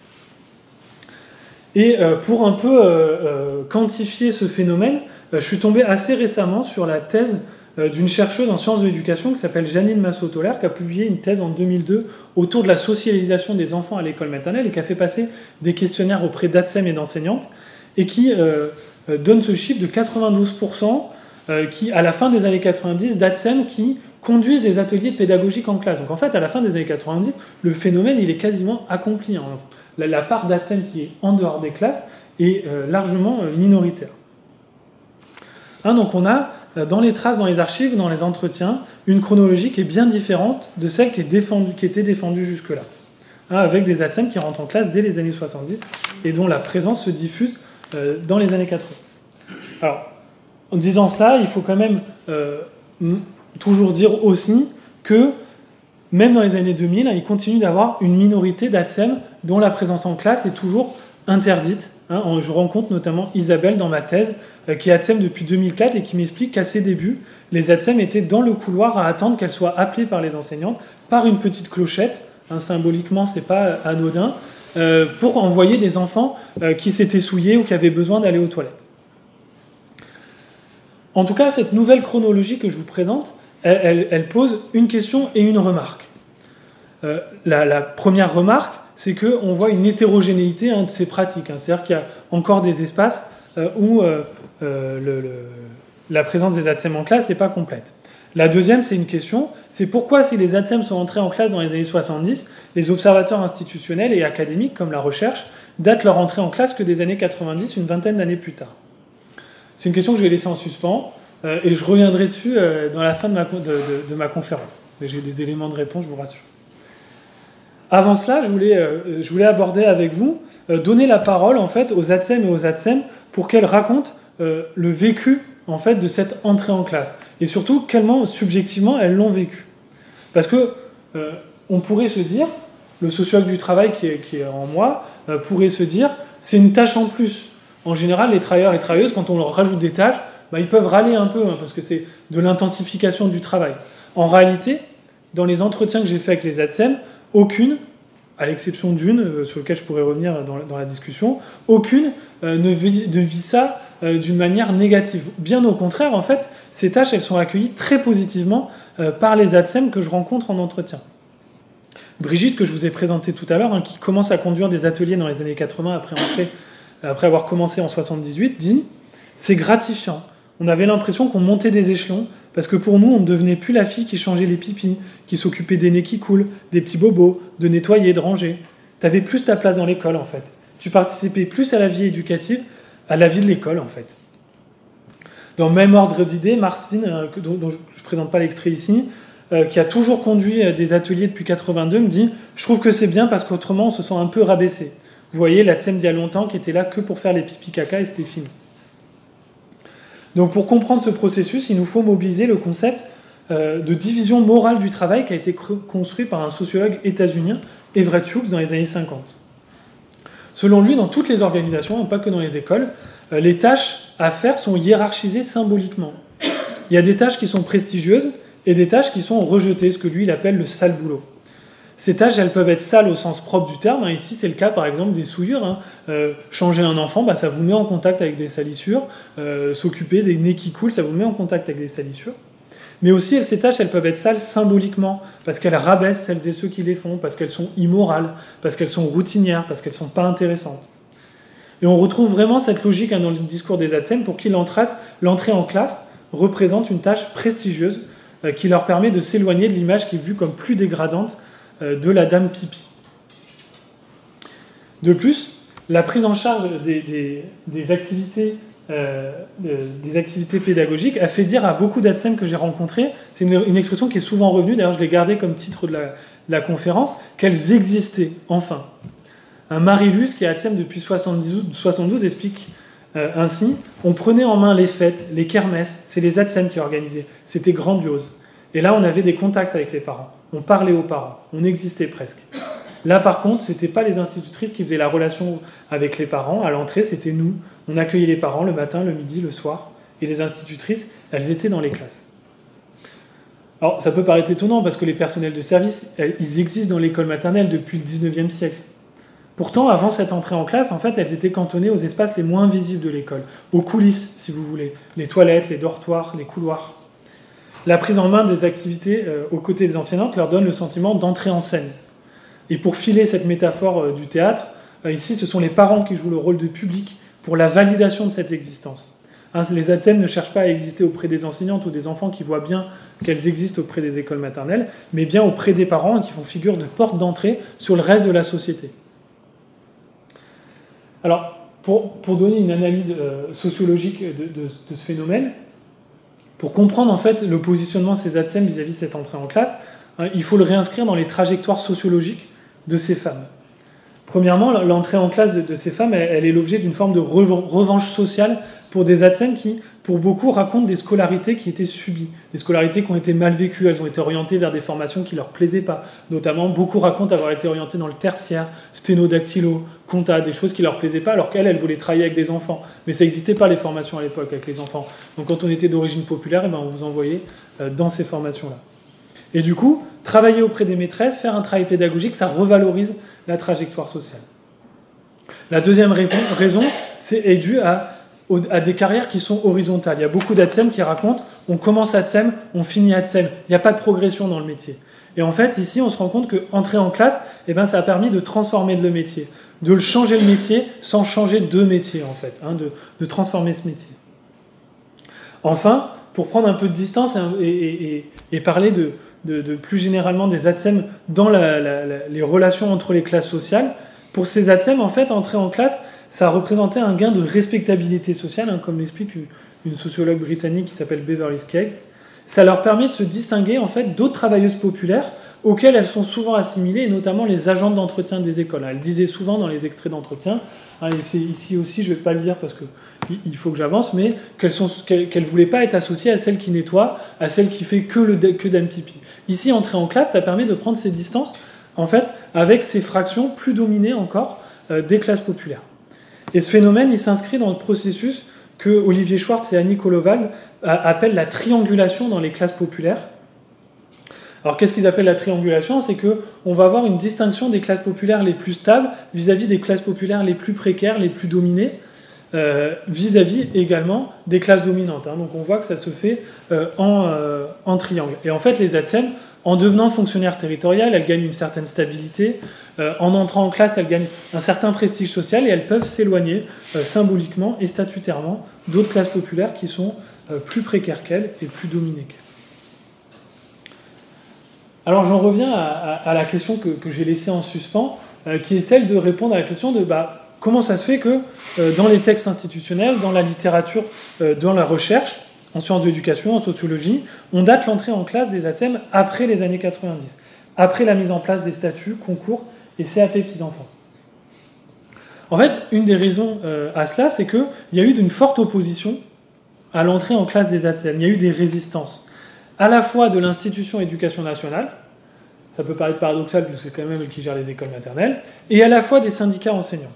Et euh, pour un peu euh, euh, quantifier ce phénomène, euh, je suis tombé assez récemment sur la thèse euh, d'une chercheuse en sciences de l'éducation qui s'appelle Janine Massot-Toller, qui a publié une thèse en deux mille deux autour de la socialisation des enfants à l'école maternelle et qui a fait passer des questionnaires auprès d'Atsem et d'enseignantes et qui euh, euh, donne ce chiffre de quatre-vingt-douze pour cent euh, qui, à la fin des années quatre-vingt-dix, d'Atsem qui conduisent des ateliers pédagogiques en classe. Donc en fait, à la fin des années quatre-vingt-dix, le phénomène il est quasiment accompli. Hein. La, la part d'Atsem qui est en dehors des classes est euh, largement euh, minoritaire. Hein, donc on a, euh, dans les traces, dans les archives, dans les entretiens, une chronologie qui est bien différente de celle qui, est défendue, qui était défendue jusque-là. Hein, avec des Atsem qui rentrent en classe dès les années soixante-dix et dont la présence se diffuse euh, dans les années quatre-vingts. Alors, en disant ça, il faut quand même euh, m- toujours dire aussi que même dans les années deux mille, il continue d'avoir une minorité d'Atsem dont la présence en classe est toujours interdite. Hein, je rencontre notamment Isabelle dans ma thèse, euh, qui est Atsem depuis deux mille quatre et qui m'explique qu'à ses débuts, les Atsem étaient dans le couloir à attendre qu'elles soient appelées par les enseignantes par une petite clochette. Hein, symboliquement, c'est pas anodin, euh, pour envoyer des enfants euh, qui s'étaient souillés ou qui avaient besoin d'aller aux toilettes. En tout cas, cette nouvelle chronologie que je vous présente, elle, elle, elle pose une question et une remarque. Euh, la, la première remarque, c'est qu'on voit une hétérogénéité hein, de ces pratiques. Hein. C'est-à-dire qu'il y a encore des espaces euh, où euh, euh, le, le, la présence des A T S E M en classe n'est pas complète. La deuxième, c'est une question, c'est pourquoi si les A T S E M sont entrés en classe dans les années soixante-dix, les observateurs institutionnels et académiques, comme la recherche, datent leur entrée en classe que des années quatre-vingt-dix, une vingtaine d'années plus tard. C'est une question que je vais laisser en suspens, euh, et je reviendrai dessus euh, dans la fin de ma, de, de, de ma conférence. Mais j'ai des éléments de réponse, je vous rassure. Avant cela, je voulais, euh, je voulais aborder avec vous, euh, donner la parole en fait, aux A T S E M et aux A T S E M pour qu'elles racontent euh, le vécu en fait, de cette entrée en classe. Et surtout, comment, subjectivement, elles l'ont vécu. Parce que euh, on pourrait se dire, le sociologue du travail qui est, qui est en moi, euh, pourrait se dire, c'est une tâche en plus. En général, les travailleurs et travailleuses, quand on leur rajoute des tâches, bah, ils peuvent râler un peu, hein, parce que c'est de l'intensification du travail. En réalité, dans les entretiens que j'ai faits avec les A T S E M, aucune, à l'exception d'une, euh, sur laquelle je pourrais revenir dans, dans la discussion, aucune euh, ne, vit, ne vit ça euh, d'une manière négative. Bien au contraire, en fait, ces tâches, elles sont accueillies très positivement euh, par les A T S E M que je rencontre en entretien. Brigitte, que je vous ai présentée tout à l'heure, hein, qui commence à conduire des ateliers dans les années quatre-vingts, après, entrer, après avoir commencé en soixante-dix-huit, dit « C'est gratifiant. On avait l'impression qu'on montait des échelons, parce que pour nous, on ne devenait plus la fille qui changeait les pipis, qui s'occupait des nez qui coulent, des petits bobos, de nettoyer, de ranger. T'avais plus ta place dans l'école, en fait. Tu participais plus à la vie éducative, à la vie de l'école, en fait. » Dans le même ordre d'idée, Martine, euh, dont, dont je ne présente pas l'extrait ici, euh, qui a toujours conduit euh, des ateliers depuis quatre-vingt-deux, me dit « Je trouve que c'est bien parce qu'autrement, on se sent un peu rabaissé. Vous voyez, la T S E M d'il y a longtemps qui était là que pour faire les pipis caca et c'était fini. » Donc pour comprendre ce processus, il nous faut mobiliser le concept euh, de division morale du travail qui a été cr- construit par un sociologue états-unien, Everett Hughes, dans les années cinquante. Selon lui, dans toutes les organisations, pas que dans les écoles, euh, les tâches à faire sont hiérarchisées symboliquement. Il y a des tâches qui sont prestigieuses et des tâches qui sont rejetées, ce que lui il appelle le sale boulot. Ces tâches, elles peuvent être sales au sens propre du terme. Ici, c'est le cas, par exemple, des souillures. Hein. Euh, changer un enfant, bah, ça vous met en contact avec des salissures. Euh, s'occuper des nez qui coulent, ça vous met en contact avec des salissures. Mais aussi, ces tâches, elles peuvent être sales symboliquement, parce qu'elles rabaissent celles et ceux qui les font, parce qu'elles sont immorales, parce qu'elles sont routinières, parce qu'elles ne sont pas intéressantes. Et on retrouve vraiment cette logique hein, dans le discours des A T S E M pour qui l'entrée en classe représente une tâche prestigieuse euh, qui leur permet de s'éloigner de l'image qui est vue comme plus dégradante de la dame pipi. De plus, la prise en charge des, des, des, activités, euh, des activités pédagogiques a fait dire à beaucoup d'A T S E M que j'ai rencontrés, c'est une, une expression qui est souvent revenue, d'ailleurs je l'ai gardée comme titre de la, de la conférence, qu'elles existaient, enfin. Un Marie-Luce, qui est A T S E M depuis soixante-douze, explique euh, ainsi « On prenait en main les fêtes, les kermesses, c'est les A T S E M qui organisaient, c'était grandiose. Et là, on avait des contacts avec les parents. On parlait aux parents. On existait presque. Là, par contre, ce n'était pas les institutrices qui faisaient la relation avec les parents. À l'entrée, c'était nous. On accueillait les parents le matin, le midi, le soir. Et les institutrices, elles étaient dans les classes. Alors, ça peut paraître étonnant parce que les personnels de service, ils existent dans l'école maternelle depuis le dix-neuvième siècle. Pourtant, avant cette entrée en classe, en fait, elles étaient cantonnées aux espaces les moins visibles de l'école. Aux coulisses, si vous voulez. Les toilettes, les dortoirs, les couloirs. La prise en main des activités euh, aux côtés des enseignantes leur donne le sentiment d'entrer en scène. Et pour filer cette métaphore euh, du théâtre, euh, ici, ce sont les parents qui jouent le rôle de public pour la validation de cette existence. Hein, les A T S E M ne cherchent pas à exister auprès des enseignantes ou des enfants qui voient bien qu'elles existent auprès des écoles maternelles, mais bien auprès des parents qui font figure de porte d'entrée sur le reste de la société. Alors, pour, pour donner une analyse euh, sociologique de, de, de ce phénomène, pour comprendre en fait le positionnement de ces A T S E M vis-à-vis de cette entrée en classe, hein, il faut le réinscrire dans les trajectoires sociologiques de ces femmes. Premièrement, l'entrée en classe de, de ces femmes, elle, elle est l'objet d'une forme de re- revanche sociale pour des A T S E M qui, pour beaucoup, racontent des scolarités qui étaient subies, des scolarités qui ont été mal vécues, elles ont été orientées vers des formations qui ne leur plaisaient pas. Notamment, beaucoup racontent avoir été orientées dans le tertiaire, sténodactylo, compta, des choses qui ne leur plaisaient pas, alors qu'elles, elles voulaient travailler avec des enfants. Mais ça n'existait pas les formations à l'époque avec les enfants. Donc quand on était d'origine populaire, eh ben, on vous envoyait euh, dans ces formations-là. Et du coup, travailler auprès des maîtresses, faire un travail pédagogique, ça revalorise la trajectoire sociale. La deuxième raison c'est, est due à à des carrières qui sont horizontales. Il y a beaucoup d'A T S E M qui racontent on commence A T S E M, on finit A T S E M. Il n'y a pas de progression dans le métier. Et en fait, ici, on se rend compte qu'entrer en classe, eh ben, ça a permis de transformer le métier, de le changer le métier sans changer de métier, en fait, hein, de, de transformer ce métier. Enfin, pour prendre un peu de distance et, et, et, et parler de, de, de plus généralement des A T S E M dans la, la, la, les relations entre les classes sociales, pour ces A T S E M, en fait, entrer en classe, ça a représenté un gain de respectabilité sociale, hein, comme l'explique une sociologue britannique qui s'appelle Beverly Skaggs. Ça leur permet de se distinguer en fait d'autres travailleuses populaires auxquelles elles sont souvent assimilées, et notamment les agents d'entretien des écoles. Elle disait souvent dans les extraits d'entretien, hein, et c'est ici aussi, je ne vais pas le dire parce qu'il faut que j'avance, mais qu'elles ne qu'elles, qu'elles voulaient pas être associées à celle qui nettoie, à celle qui fait que, le, que dame pipi. Ici, entrer en classe, ça permet de prendre ces distances en fait, avec ces fractions plus dominées encore euh, des classes populaires. Et ce phénomène, il s'inscrit dans le processus que Olivier Schwartz et Annie Kollowald appellent la triangulation dans les classes populaires. Alors qu'est-ce qu'ils appellent la triangulation ? C'est qu'on va avoir une distinction des classes populaires les plus stables vis-à-vis des classes populaires les plus précaires, les plus dominées, euh, vis-à-vis également des classes dominantes. Hein. Donc on voit que ça se fait euh, en, euh, en triangle. Et en fait, les A T S E M, en devenant fonctionnaires territoriales, elles gagnent une certaine stabilité. Euh, en entrant en classe, elles gagnent un certain prestige social et elles peuvent s'éloigner euh, symboliquement et statutairement d'autres classes populaires qui sont euh, plus précaires qu'elles et plus dominées qu'elles. Alors j'en reviens à, à, à la question que, que j'ai laissée en suspens, euh, qui est celle de répondre à la question de bah, comment ça se fait que euh, dans les textes institutionnels, dans la littérature, euh, dans la recherche, en sciences de l'éducation, en sociologie, on date l'entrée en classe des A T S E M après les années quatre-vingt-dix, après la mise en place des statuts, concours et C A P petite enfance. En fait, une des raisons euh, à cela, c'est qu'il y a eu une forte opposition à l'entrée en classe des A T S E M. Il y a eu des résistances, à la fois de l'institution éducation nationale, ça peut paraître paradoxal parce que c'est quand même elle qui gère les écoles maternelles, et à la fois des syndicats enseignants.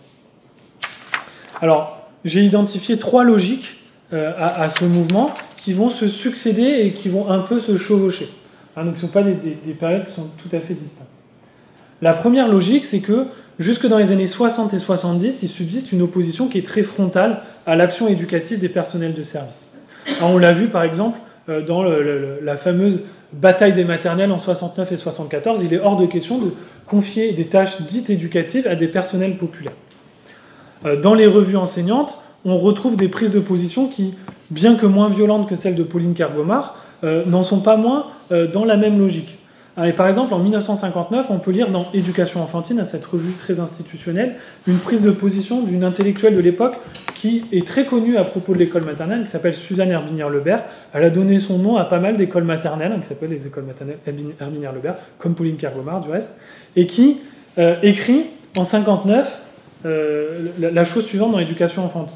Alors, j'ai identifié trois logiques euh, à, à ce mouvement qui vont se succéder et qui vont un peu se chevaucher. Hein, donc ce ne sont pas des, des, des périodes qui sont tout à fait distinctes. La première logique, c'est que jusque dans les années soixante et soixante-dix, il subsiste une opposition qui est très frontale à l'action éducative des personnels de service. Alors, on l'a vu par exemple dans le, le, la fameuse bataille des maternelles en soixante-neuf et soixante-quatorze, il est hors de question de confier des tâches dites éducatives à des personnels populaires. Dans les revues enseignantes, on retrouve des prises de position qui, bien que moins violentes que celles de Pauline Kergomar, euh, n'en sont pas moins euh, dans la même logique. Et par exemple, en dix-neuf cent cinquante-neuf, on peut lire dans Éducation enfantine, à cette revue très institutionnelle, une prise de position d'une intellectuelle de l'époque qui est très connue à propos de l'école maternelle, qui s'appelle Suzanne Herbinière-Lebert. Elle a donné son nom à pas mal d'écoles maternelles, hein, qui s'appellent les écoles maternelles Herbinière-Lebert, comme Pauline Kergomar du reste, et qui euh, écrit en cinquante-neuf euh, la, la chose suivante dans Éducation enfantine.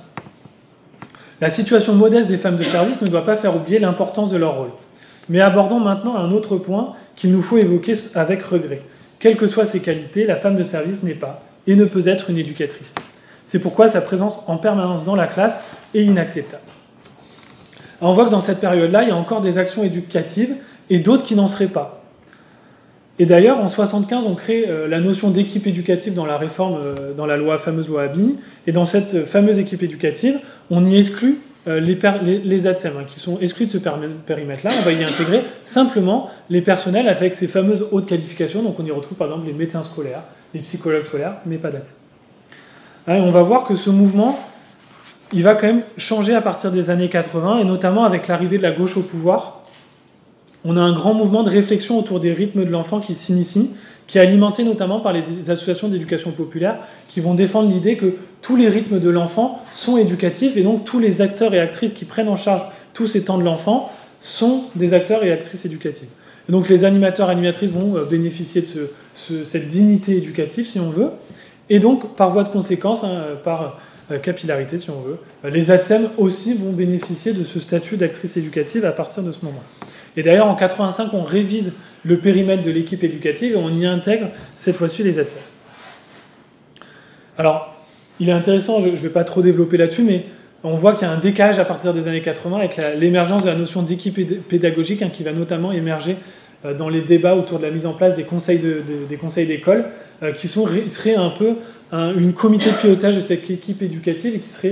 La situation modeste des femmes de service ne doit pas faire oublier l'importance de leur rôle. Mais abordons maintenant un autre point qu'il nous faut évoquer avec regret. Quelles que soient ses qualités, la femme de service n'est pas et ne peut être une éducatrice. C'est pourquoi sa présence en permanence dans la classe est inacceptable. Alors on voit que dans cette période-là, il y a encore des actions éducatives et d'autres qui n'en seraient pas. Et d'ailleurs, en soixante-quinze, on crée euh, la notion d'équipe éducative dans la réforme, euh, dans la loi, fameuse loi Habille. Et dans cette fameuse équipe éducative, on y exclut euh, les, per- les, les A T S E M, hein, qui sont exclus de ce périm- périmètre-là. On va y intégrer simplement les personnels avec ces fameuses hautes qualifications. Donc on y retrouve par exemple les médecins scolaires, les psychologues scolaires, mais pas d'A T S E M. Hein, on va voir que ce mouvement, il va quand même changer à partir des années quatre-vingts, et notamment avec l'arrivée de la gauche au pouvoir. On a un grand mouvement de réflexion autour des rythmes de l'enfant qui s'initie, qui est alimenté notamment par les associations d'éducation populaire qui vont défendre l'idée que tous les rythmes de l'enfant sont éducatifs et donc tous les acteurs et actrices qui prennent en charge tous ces temps de l'enfant sont des acteurs et actrices éducatifs. Et donc les animateurs et animatrices vont bénéficier de ce, ce, cette dignité éducative, si on veut, et donc par voie de conséquence, hein, par capillarité, si on veut, les A T S E M aussi vont bénéficier de ce statut d'actrice éducative à partir de ce moment. Et d'ailleurs, en quatre-vingt-cinq, on révise le périmètre de l'équipe éducative et on y intègre cette fois-ci les A T S E M. Alors, il est intéressant, je ne vais pas trop développer là-dessus, mais on voit qu'il y a un décalage à partir des années quatre-vingts avec la, l'émergence de la notion d'équipe pédagogique, hein, qui va notamment émerger euh, dans les débats autour de la mise en place des conseils, de, de, des conseils d'école, euh, qui sont, seraient un peu un, une comité de pilotage de cette équipe éducative et qui serait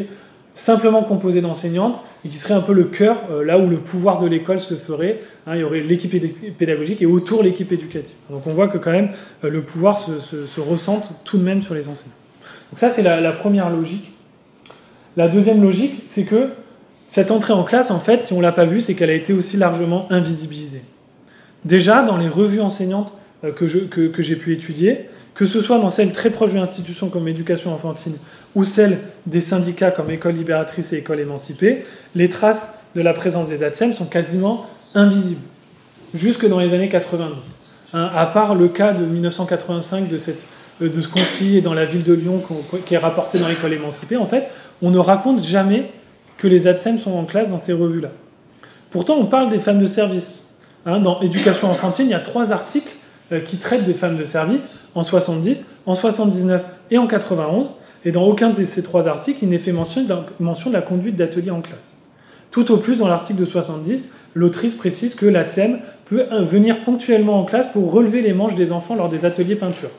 simplement composée d'enseignantes et qui serait un peu le cœur, euh, là où le pouvoir de l'école se ferait. Hein, il y aurait l'équipe pédagogique et autour l'équipe éducative. Donc on voit que quand même euh, le pouvoir se, se, se ressente tout de même sur les enseignants. Donc ça c'est la, la première logique. La deuxième logique, c'est que cette entrée en classe, en fait, si on ne l'a pas vue, c'est qu'elle a été aussi largement invisibilisée. Déjà, dans les revues enseignantes euh, que, je, que, que j'ai pu étudier, que ce soit dans celles très proches de l'institution comme éducation enfantine ou celles des syndicats comme école libératrice et école émancipée, les traces de la présence des A T S E M sont quasiment invisibles, jusque dans les années quatre-vingt-dix. Hein, à part le cas de mille neuf cent quatre-vingt-cinq de, cette, de ce conflit dans la ville de Lyon qui est rapporté dans l'école émancipée, en fait, on ne raconte jamais que les A T S E M sont en classe dans ces revues-là. Pourtant, on parle des femmes de service. Hein, dans éducation enfantine, il y a trois articles qui traite des femmes de service en soixante-dix, en soixante-dix-neuf et en quatre-vingt-onze. Et dans aucun de ces trois articles, il n'est fait mention de la, mention de la conduite d'atelier en classe. Tout au plus, dans l'article de soixante-dix, l'autrice précise que l'A T S E M peut venir ponctuellement en classe pour relever les manches des enfants lors des ateliers peinture.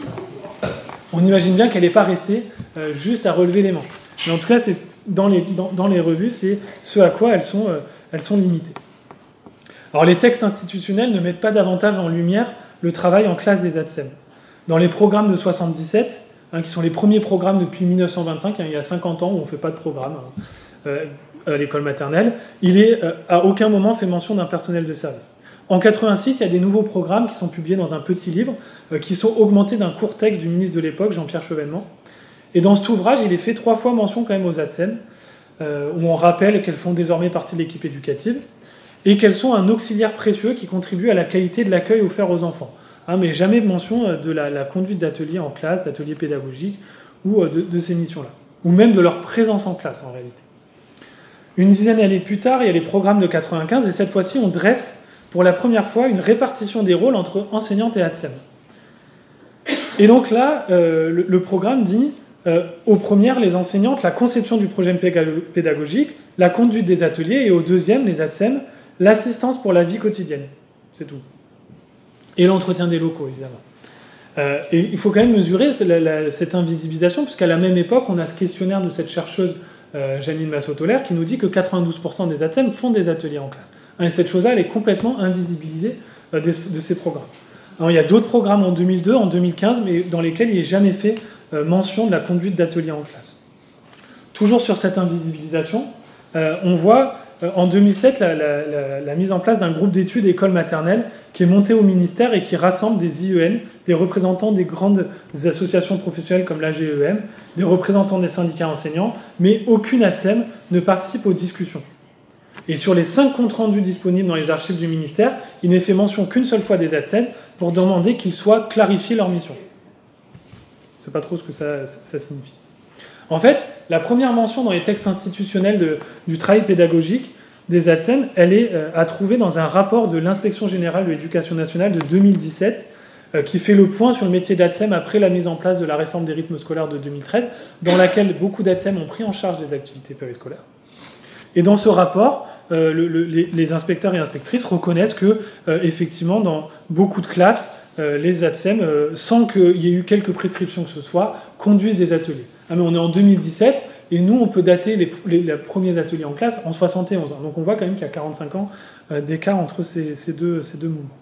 On imagine bien qu'elle n'est pas restée euh, juste à relever les manches. Mais en tout cas, c'est, dans, les, dans, dans les revues, c'est ce à quoi elles sont, euh, elles sont limitées. Alors les textes institutionnels ne mettent pas davantage en lumière le travail en classe des A T S E M. Dans les programmes de soixante-dix-sept, hein, qui sont les premiers programmes depuis mille neuf cent vingt-cinq, hein, il y a cinquante ans où on ne fait pas de programme hein, euh, à l'école maternelle, il est euh, à aucun moment fait mention d'un personnel de service. En quatre-vingt-six, il y a des nouveaux programmes qui sont publiés dans un petit livre, euh, qui sont augmentés d'un court texte du ministre de l'époque, Jean-Pierre Chevènement. Et dans cet ouvrage, il est fait trois fois mention quand même aux A T S E M, euh, où on rappelle qu'elles font désormais partie de l'équipe éducative, et qu'elles sont un auxiliaire précieux qui contribue à la qualité de l'accueil offert aux enfants. Hein, mais jamais mention de la, la conduite d'ateliers en classe, d'ateliers pédagogiques, ou de, de ces missions-là. Ou même de leur présence en classe, en réalité. Une dizaine d'années plus tard, il y a les programmes de quatre-vingt-quinze, et cette fois-ci, on dresse pour la première fois une répartition des rôles entre enseignantes et A T S E M. Et donc là, euh, le, le programme dit, euh, aux premières, les enseignantes, la conception du projet pédagogique, la conduite des ateliers, et aux deuxièmes, les A T S E M, l'assistance pour la vie quotidienne. C'est tout. Et l'entretien des locaux, évidemment. Euh, et il faut quand même mesurer la, la, cette invisibilisation, puisqu'à la même époque, on a ce questionnaire de cette chercheuse euh, Janine Massot-Toller qui nous dit que quatre-vingt-douze pour cent des A T S E M font des ateliers en classe. Hein, et cette chose-là, elle est complètement invisibilisée euh, des, de ces programmes. Alors, il y a d'autres programmes en deux mille deux, en deux mille quinze, mais dans lesquels il n'est jamais fait euh, mention de la conduite d'ateliers en classe. Toujours sur cette invisibilisation, euh, on voit en deux mille sept, la, la, la, la mise en place d'un groupe d'études école maternelle qui est monté au ministère et qui rassemble des I E N, des représentants des grandes associations professionnelles comme l'A G E M, des représentants des syndicats enseignants, mais aucune A T S E M ne participe aux discussions. Et sur les cinq comptes rendus disponibles dans les archives du ministère, il n'est fait mention qu'une seule fois des A T S E M pour demander qu'ils soient clarifiés leur mission. Je ne sais pas trop ce que ça, ça, ça signifie. En fait, la première mention dans les textes institutionnels de, du travail pédagogique des A T S E M, elle est euh, à trouver dans un rapport de l'Inspection générale de l'éducation nationale de deux mille dix-sept, euh, qui fait le point sur le métier d'A T S E M après la mise en place de la réforme des rythmes scolaires de deux mille treize, dans laquelle beaucoup d'A T S E M ont pris en charge des activités périscolaires. Et dans ce rapport, euh, le, le, les, les inspecteurs et inspectrices reconnaissent que, euh, effectivement, dans beaucoup de classes, Euh, les A T S E M, euh, sans qu'il y ait eu quelques prescriptions que ce soit, conduisent des ateliers. Ah, mais on est en deux mille dix-sept, et nous, on peut dater les, les, les premiers ateliers en classe en soixante et onze. Donc on voit quand même qu'il y a quarante-cinq ans euh, d'écart entre ces, ces, deux, ces deux mouvements.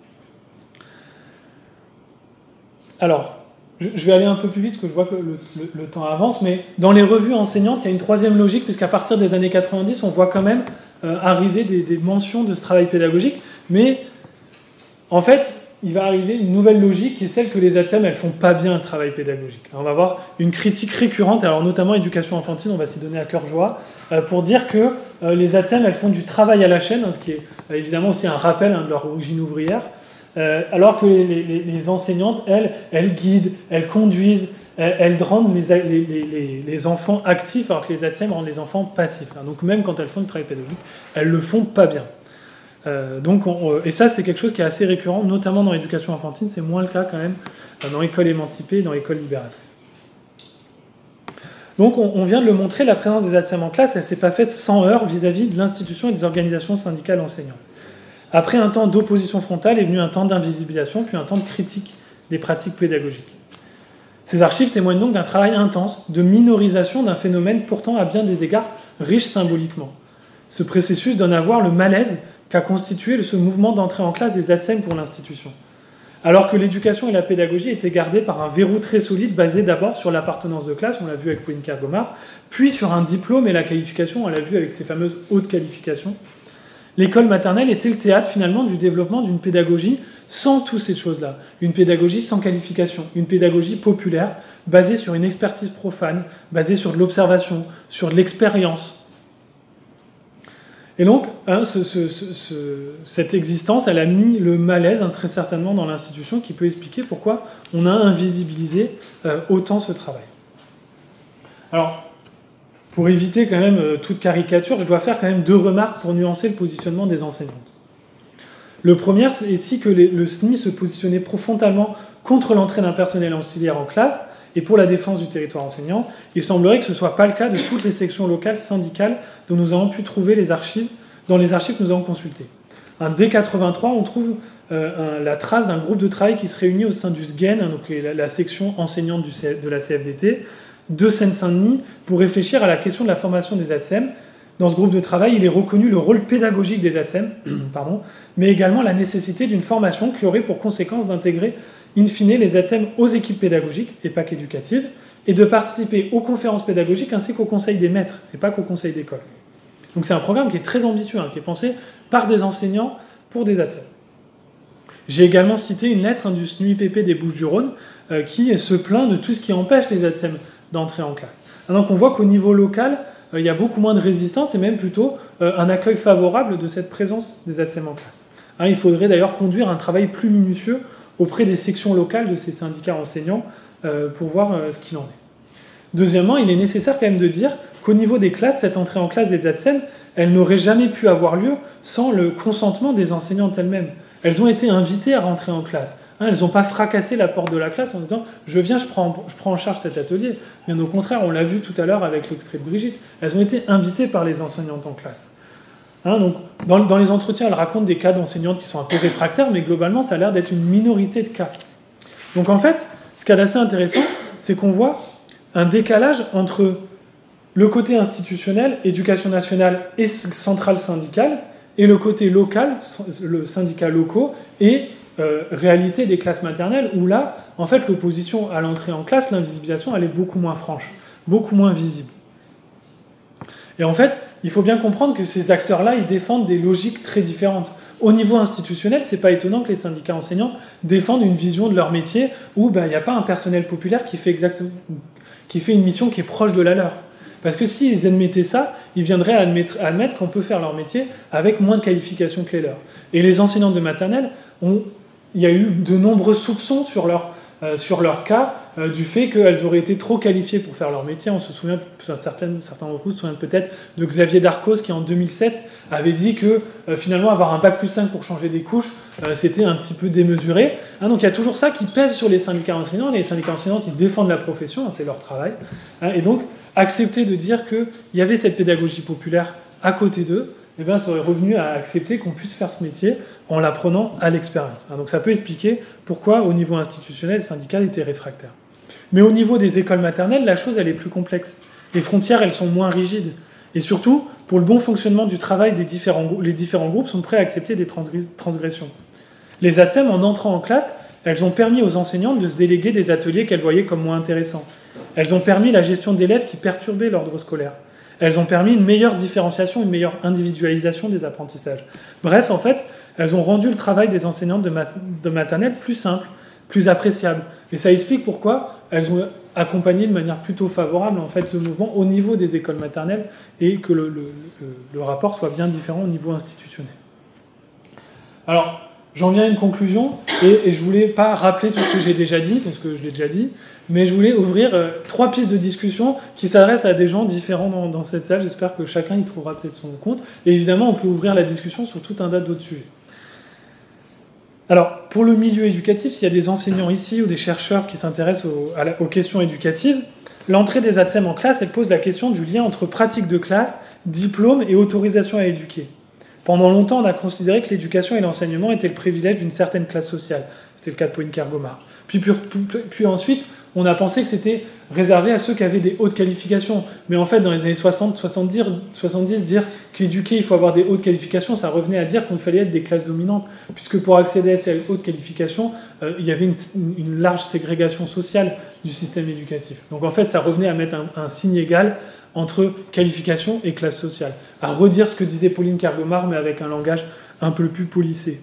Alors, je, je vais aller un peu plus vite, parce que je vois que le, le, le temps avance, mais dans les revues enseignantes, il y a une troisième logique, puisqu'à partir des années quatre-vingt-dix, on voit quand même euh, arriver des, des mentions de ce travail pédagogique, mais en fait, il va arriver une nouvelle logique qui est celle que les A T S E M, elles font pas bien le travail pédagogique. Alors on va avoir une critique récurrente, alors notamment éducation enfantine, on va s'y donner à cœur joie, euh, pour dire que euh, les A T S E M, elles font du travail à la chaîne, hein, ce qui est euh, évidemment aussi un rappel hein, de leur origine ouvrière, euh, alors que les, les, les enseignantes, elles, elles guident, elles conduisent, elles, elles rendent les, les, les, les enfants actifs, alors que les A T S E M rendent les enfants passifs. Hein. Donc même quand elles font du travail pédagogique, elles le font pas bien. Euh, donc on, et ça, c'est quelque chose qui est assez récurrent, notamment dans l'éducation enfantine. C'est moins le cas quand même dans l'école émancipée et dans l'école libératrice. Donc on, on vient de le montrer, la présence des A T S E M en classe, elle ne s'est pas faite sans heurts vis-à-vis de l'institution et des organisations syndicales enseignantes. Après un temps d'opposition frontale est venu un temps d'invisibilisation, puis un temps de critique des pratiques pédagogiques. Ces archives témoignent donc d'un travail intense de minorisation d'un phénomène pourtant à bien des égards riche symboliquement. Ce processus donne à voir le malaise qu'a constitué ce mouvement d'entrée en classe des A T S E M pour l'institution. Alors que l'éducation et la pédagogie étaient gardées par un verrou très solide basé d'abord sur l'appartenance de classe, on l'a vu avec Pauline Kergomar, puis sur un diplôme et la qualification, on l'a vu avec ces fameuses hautes qualifications. L'école maternelle était le théâtre finalement du développement d'une pédagogie sans toutes ces choses-là. Une pédagogie sans qualification, une pédagogie populaire, basée sur une expertise profane, basée sur de l'observation, sur de l'expérience. Et donc, hein, ce, ce, ce, ce, cette existence, elle a mis le malaise hein, très certainement dans l'institution, qui peut expliquer pourquoi on a invisibilisé euh, autant ce travail. Alors, pour éviter quand même euh, toute caricature, je dois faire quand même deux remarques pour nuancer le positionnement des enseignantes. Le premier, c'est ici que les, le S N I se positionnait profondément contre l'entrée d'un personnel auxiliaire en classe et pour la défense du territoire enseignant. Il semblerait que ce ne soit pas le cas de toutes les sections locales syndicales dont nous avons pu trouver les archives, dans les archives que nous avons consultées. Un dès quatre-vingt-trois, on trouve euh, un, la trace d'un groupe de travail qui se réunit au sein du S G E N, hein, donc la, la section enseignante du C, de la C F D T, de Seine-Saint-Denis, pour réfléchir à la question de la formation des A T S E M. Dans ce groupe de travail, il est reconnu le rôle pédagogique des A T S E M, pardon, mais également la nécessité d'une formation qui aurait pour conséquence d'intégrer in fine les A T S E M aux équipes pédagogiques, et pas qu'éducatives, et de participer aux conférences pédagogiques ainsi qu'au conseil des maîtres, et pas qu'au conseil d'école. Donc c'est un programme qui est très ambitieux, hein, qui est pensé par des enseignants pour des A T S E M. J'ai également cité une lettre hein, du S N U I P P des Bouches-du-Rhône euh, qui se plaint de tout ce qui empêche les A T S E M d'entrer en classe. Donc on voit qu'au niveau local, euh, il y a beaucoup moins de résistance et même plutôt euh, un accueil favorable de cette présence des A T S E M en classe. Hein, il faudrait d'ailleurs conduire un travail plus minutieux auprès des sections locales de ces syndicats enseignants euh, pour voir euh, ce qu'il en est. Deuxièmement, il est nécessaire quand même de dire qu'au niveau des classes, cette entrée en classe des A T S E M, elle n'aurait jamais pu avoir lieu sans le consentement des enseignantes elles-mêmes. Elles ont été invitées à rentrer en classe. Hein, elles n'ont pas fracassé la porte de la classe en disant « je viens, je prends, je prends en charge cet atelier ». Bien au contraire, on l'a vu tout à l'heure avec l'extrait de Brigitte, elles ont été invitées par les enseignantes en classe. Hein, donc, dans, dans les entretiens, elles racontent des cas d'enseignantes qui sont un peu réfractaires, mais globalement, ça a l'air d'être une minorité de cas. Donc en fait, ce qui est assez intéressant, c'est qu'on voit un décalage entre le côté institutionnel, éducation nationale et centrale syndicale, et le côté local, le syndicat locaux, et euh, réalité des classes maternelles, où là, en fait, l'opposition à l'entrée en classe, l'invisibilisation, elle est beaucoup moins franche, beaucoup moins visible. Et en fait, il faut bien comprendre que ces acteurs-là, ils défendent des logiques très différentes. Au niveau institutionnel, c'est pas étonnant que les syndicats enseignants défendent une vision de leur métier où ben, il n'y a pas un personnel populaire qui fait, exactement, qui fait une mission qui est proche de la leur. Parce que s'ils admettaient ça, ils viendraient admettre, admettre qu'on peut faire leur métier avec moins de qualifications que les leurs. Et les enseignants de maternelle, ont, il y a eu de nombreux soupçons sur leur, euh, sur leur cas euh, du fait qu'elles auraient été trop qualifiées pour faire leur métier. On se souvient, certaines, certains d'entre vous se souviennent peut-être de Xavier Darcos qui en deux mille sept avait dit que euh, finalement avoir un bac plus cinq pour changer des couches, euh, c'était un petit peu démesuré. Hein, donc il y a toujours ça qui pèse sur les syndicats enseignants. Les syndicats enseignants, ils défendent la profession, hein, c'est leur travail. Hein, et donc accepter de dire qu'il y avait cette pédagogie populaire à côté d'eux, eh bien, ça aurait revenu à accepter qu'on puisse faire ce métier en l'apprenant à l'expérience. Donc ça peut expliquer pourquoi au niveau institutionnel, les syndicats étaient réfractaires. Mais au niveau des écoles maternelles, la chose elle est plus complexe. Les frontières elles sont moins rigides. Et surtout, pour le bon fonctionnement du travail, des différents, les différents groupes sont prêts à accepter des transgressions. Les A T S E M, en entrant en classe, elles ont permis aux enseignantes de se déléguer des ateliers qu'elles voyaient comme moins intéressants. Elles ont permis la gestion d'élèves qui perturbaient l'ordre scolaire. Elles ont permis une meilleure différenciation, une meilleure individualisation des apprentissages. Bref, en fait, elles ont rendu le travail des enseignantes de, mat- de maternelle plus simple, plus appréciable. Et ça explique pourquoi elles ont accompagné de manière plutôt favorable en fait, ce mouvement au niveau des écoles maternelles et que le, le, le, le rapport soit bien différent au niveau institutionnel. Alors, j'en viens à une conclusion, et, et je voulais pas rappeler tout ce que j'ai déjà dit, parce que je l'ai déjà dit, mais je voulais ouvrir euh, trois pistes de discussion qui s'adressent à des gens différents dans, dans cette salle. J'espère que chacun y trouvera peut-être son compte. Et évidemment, on peut ouvrir la discussion sur tout un tas d'autres sujets. Alors, pour le milieu éducatif, s'il y a des enseignants ici ou des chercheurs qui s'intéressent aux, à la, aux questions éducatives, l'entrée des A T S E M en classe, elle pose la question du lien entre pratique de classe, diplôme et autorisation à éduquer. Pendant longtemps, on a considéré que l'éducation et l'enseignement étaient le privilège d'une certaine classe sociale. C'était le cas de Pauline Kergomar. Puis, puis, puis ensuite, on a pensé que c'était réservé à ceux qui avaient des hautes qualifications. Mais en fait, dans les années soixante, soixante-dix, soixante-dix dire qu'éduquer, il faut avoir des hautes qualifications, ça revenait à dire qu'il fallait être des classes dominantes. Puisque pour accéder à ces hautes qualifications, euh, il y avait une, une large ségrégation sociale du système éducatif. Donc en fait, ça revenait à mettre un, un signe égal entre qualification et classe sociale. À redire ce que disait Pauline Kergomar, mais avec un langage un peu plus policé.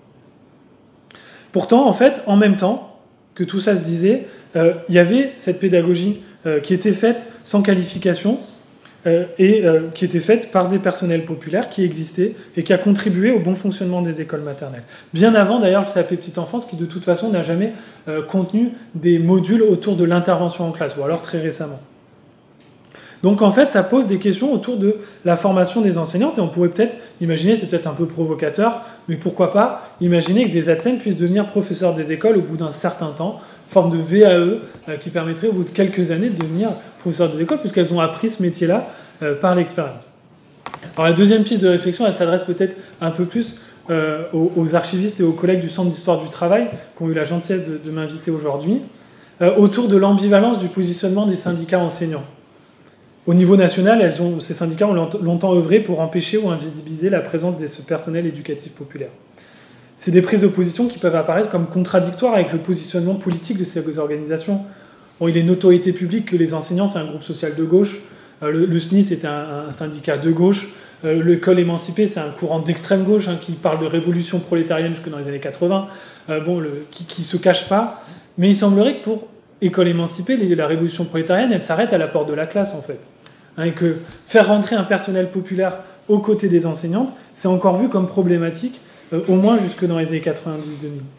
Pourtant, en fait, en même temps que tout ça se disait, euh, il y avait cette pédagogie euh, qui était faite sans qualification euh, et euh, qui était faite par des personnels populaires qui existaient et qui a contribué au bon fonctionnement des écoles maternelles. Bien avant, d'ailleurs, le C A P Petite Enfance, qui de toute façon n'a jamais euh, contenu des modules autour de l'intervention en classe, ou alors très récemment. Donc en fait, ça pose des questions autour de la formation des enseignantes, et on pourrait peut-être imaginer, c'est peut-être un peu provocateur, mais pourquoi pas imaginer que des A T S E M puissent devenir professeurs des écoles au bout d'un certain temps, forme de V A E euh, qui permettrait au bout de quelques années de devenir professeurs des écoles, puisqu'elles ont appris ce métier-là euh, par l'expérience. Alors la deuxième piste de réflexion, elle s'adresse peut-être un peu plus euh, aux, aux archivistes et aux collègues du Centre d'Histoire du Travail, qui ont eu la gentillesse de, de m'inviter aujourd'hui, euh, autour de l'ambivalence du positionnement des syndicats enseignants. Au niveau national, elles ont, ces syndicats ont longtemps œuvré pour empêcher ou invisibiliser la présence de ce personnel éducatif populaire. C'est des prises de position qui peuvent apparaître comme contradictoires avec le positionnement politique de ces organisations. Bon, il est notoriété publique que les enseignants, c'est un groupe social de gauche, euh, le, le S N I S est un, un syndicat de gauche, euh, l'école émancipée, c'est un courant d'extrême gauche hein, qui parle de révolution prolétarienne jusque dans les années quatre-vingts, euh, bon, le, qui ne se cache pas. Mais il semblerait que pour école émancipée, la révolution prolétarienne, elle s'arrête à la porte de la classe, en fait. Hein, et que faire rentrer un personnel populaire aux côtés des enseignantes, c'est encore vu comme problématique, euh, au moins jusque dans les années quatre-vingt-dix deux mille.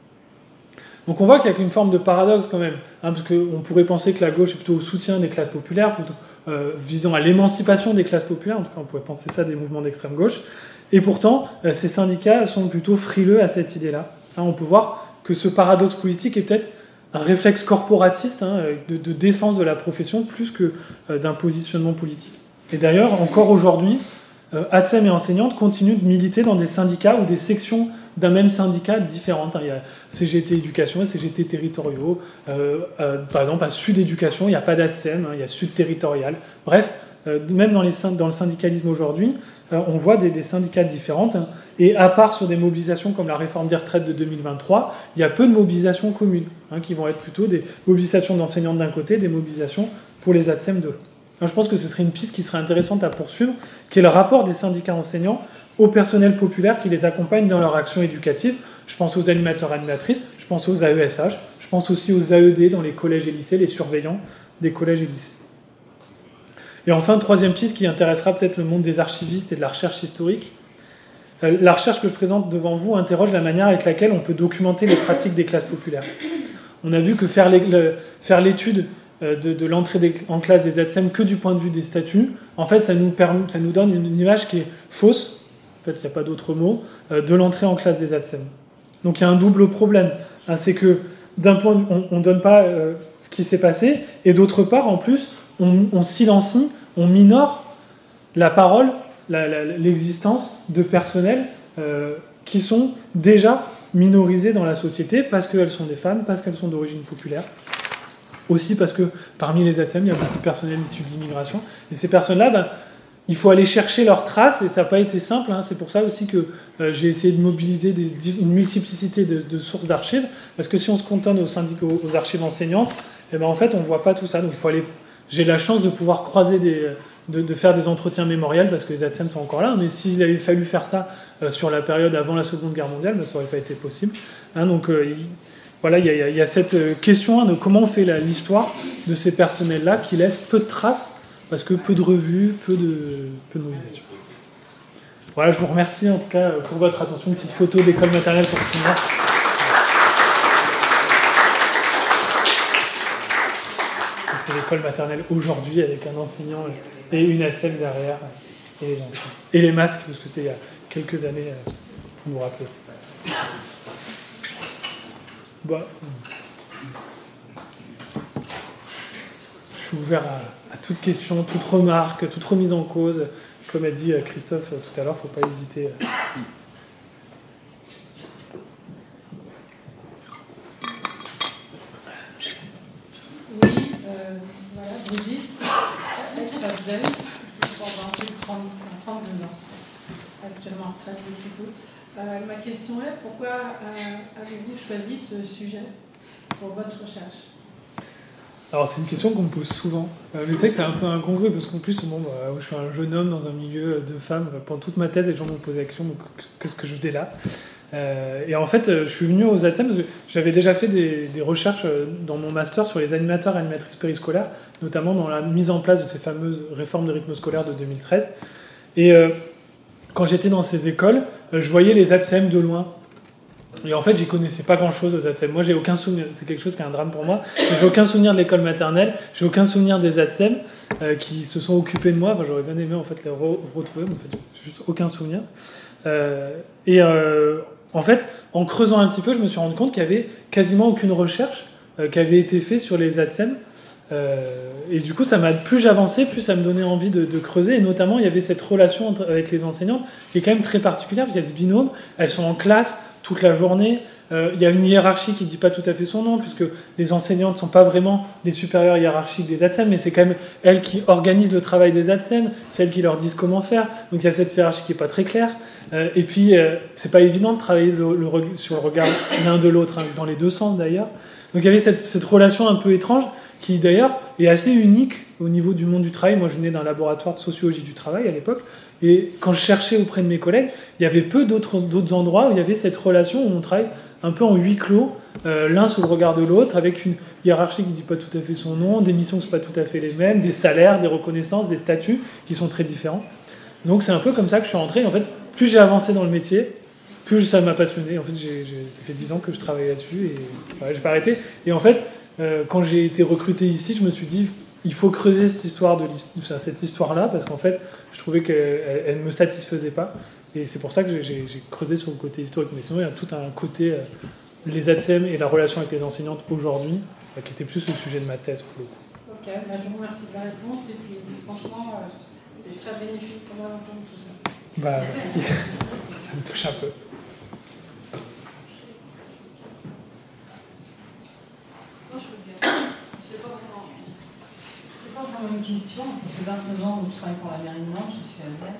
Donc on voit qu'il y a une forme de paradoxe quand même, hein, parce qu'on pourrait penser que la gauche est plutôt au soutien des classes populaires, plutôt euh, visant à l'émancipation des classes populaires, en tout cas on pourrait penser ça des mouvements d'extrême gauche, et pourtant euh, ces syndicats sont plutôt frileux à cette idée-là. Hein, on peut voir que ce paradoxe politique est peut-être un réflexe corporatiste hein, de, de défense de la profession plus que euh, d'un positionnement politique. Et d'ailleurs, encore aujourd'hui, euh, A T S E M et enseignantes continuent de militer dans des syndicats ou des sections d'un même syndicat différentes. Hein. Il y a C G T Éducation et C G T Territoriaux. Euh, euh, par exemple, à Sud Éducation, il n'y a pas d'A T S E M, hein, il y a Sud Territorial. Bref, euh, même dans, les, dans le syndicalisme aujourd'hui, euh, on voit des, des syndicats différentes. Hein. Et à part sur des mobilisations comme la réforme des retraites de deux mille vingt-trois, il y a peu de mobilisations communes, hein, qui vont être plutôt des mobilisations d'enseignants d'un côté, des mobilisations pour les A T S E M de l'autre. Je pense que ce serait une piste qui serait intéressante à poursuivre, qui est le rapport des syndicats enseignants au personnel populaire qui les accompagne dans leur action éducative. Je pense aux animateurs animatrices, je pense aux A E S H, je pense aussi aux A E D dans les collèges et lycées, les surveillants des collèges et lycées. Et enfin, troisième piste qui intéressera peut-être le monde des archivistes et de la recherche historique. La recherche que je présente devant vous interroge la manière avec laquelle on peut documenter les pratiques des classes populaires. On a vu que faire, les, le, faire l'étude de, de l'entrée des, en classe des A T S E M que du point de vue des statuts, en fait, ça nous, permet, ça nous donne une, une image qui est fausse, en fait, il n'y a pas d'autre mot, de l'entrée en classe des A T S E M. Donc il y a un double problème. Hein, c'est que d'un point de vue, on ne donne pas euh, ce qui s'est passé, et d'autre part, en plus, on, on silencie, on minore la parole, La, la, l'existence de personnels euh, qui sont déjà minorisés dans la société parce qu'elles sont des femmes, parce qu'elles sont d'origine populaire. Aussi parce que parmi les A T S E M, il y a beaucoup de personnels issus de l'immigration. Et ces personnes-là, ben, il faut aller chercher leurs traces et ça n'a pas été simple. Hein. C'est pour ça aussi que euh, j'ai essayé de mobiliser des, une multiplicité de, de sources d'archives. Parce que si on se cantonne aux, syndicats, aux archives enseignantes, eh ben, en fait, on ne voit pas tout ça. Donc il faut aller... J'ai la chance de pouvoir croiser des... De, de faire des entretiens mémoriels parce que les A T S E M sont encore là, mais s'il avait fallu faire ça euh, sur la période avant la Seconde Guerre mondiale, ben, ça n'aurait pas été possible. Hein, donc euh, il, voilà, il y, y, y a cette question hein, de comment on fait la, l'histoire de ces personnels-là qui laissent peu de traces parce que peu de revues, peu de, peu de mobilisation. Voilà, je vous remercie en tout cas pour votre attention. Une petite photo d'école maternelle pour finir. C'est l'école maternelle aujourd'hui avec un enseignant et une A T S E M derrière et les enfants. Et les masques, parce que c'était il y a quelques années, pour nous rappeler. Bah, je suis ouvert à, à toute question, toute remarque, toute remise en cause. Comme a dit Christophe tout à l'heure, il ne faut pas hésiter. euh, voilà, Brigitte, ex-Alsace, pendant plus de trente, trente-deux ans, actuellement en retraite depuis peu. Euh, ma question est, pourquoi euh, avez-vous choisi ce sujet pour votre recherche ? Alors c'est une question qu'on me pose souvent, euh, mais c'est vrai que c'est un peu incongru parce qu'en plus bon, bah, je suis un jeune homme dans un milieu de femmes. Pendant toute ma thèse, les gens m'ont posé la question donc, qu'est-ce que je faisais là. Euh, et en fait, je suis venu aux A T S E M parce que j'avais déjà fait des, des recherches dans mon master sur les animateurs et animatrices périscolaires, notamment dans la mise en place de ces fameuses réformes de rythme scolaire de deux mille treize. Et euh, quand j'étais dans ces écoles, je voyais les A T S E M de loin. Et en fait, j'y connaissais pas grand-chose aux A T S E M. Moi, j'ai aucun souvenir. C'est quelque chose qui est un drame pour moi. J'ai aucun souvenir de l'école maternelle. J'ai aucun souvenir des A T S E M euh, qui se sont occupés de moi. Enfin, j'aurais bien aimé en fait les re- retrouver, mais en fait, j'ai juste aucun souvenir. Euh, et euh, en fait, en creusant un petit peu, je me suis rendu compte qu'il y avait quasiment aucune recherche euh, qui avait été faite sur les A T S E M. Euh, et du coup, ça m'a, plus j'avançais, plus ça me donnait envie de, de creuser. Et notamment, il y avait cette relation entre, avec les enseignantes qui est quand même très particulière, parce qu'il y a ce binôme. Elles sont en classe toute la journée. Euh, il y a une hiérarchie qui ne dit pas tout à fait son nom, puisque les enseignantes ne sont pas vraiment les supérieures hiérarchiques des A T S E M, mais c'est quand même elles qui organisent le travail des A T S E M, c'est elles qui leur disent comment faire. Donc il y a cette hiérarchie qui n'est pas très claire. Euh, et puis, euh, c'est pas évident de travailler le, le, sur le regard l'un de l'autre, hein, dans les deux sens d'ailleurs. Donc il y avait cette, cette relation un peu étrange, qui d'ailleurs est assez unique au niveau du monde du travail. Moi, je venais d'un laboratoire de sociologie du travail à l'époque, et quand je cherchais auprès de mes collègues, il y avait peu d'autres, d'autres endroits où il y avait cette relation où on travaille un peu en huis clos, euh, l'un sous le regard de l'autre, avec une hiérarchie qui ne dit pas tout à fait son nom, des missions qui ne sont pas tout à fait les mêmes, des salaires, des reconnaissances, des statuts qui sont très différents. Donc c'est un peu comme ça que je suis rentré. En fait, plus j'ai avancé dans le métier, plus ça m'a passionné. En fait, j'ai, j'ai, ça fait dix ans que je travaille là-dessus et voilà, j'ai pas arrêté. Et en fait, euh, quand j'ai été recruté ici, je me suis dit, il faut creuser cette histoire de cette histoire-là, parce qu'en fait, je trouvais qu'elle ne me satisfaisait pas. Et c'est pour ça que j'ai, j'ai, j'ai creusé sur le côté historique. Mais sinon, il y a tout un côté, euh, les A T S E M et la relation avec les enseignantes aujourd'hui, euh, qui était plus le sujet de ma thèse pour le coup. Ok, bah je vous remercie de la réponse. Et puis, franchement, euh, c'est très bénéfique pour moi d'entendre tout ça. Bah, merci. Ça me touche un peu. Une question, ça fait vingt-neuf ans que je travaille pour la mairie de Nantes, je suis alsacienne.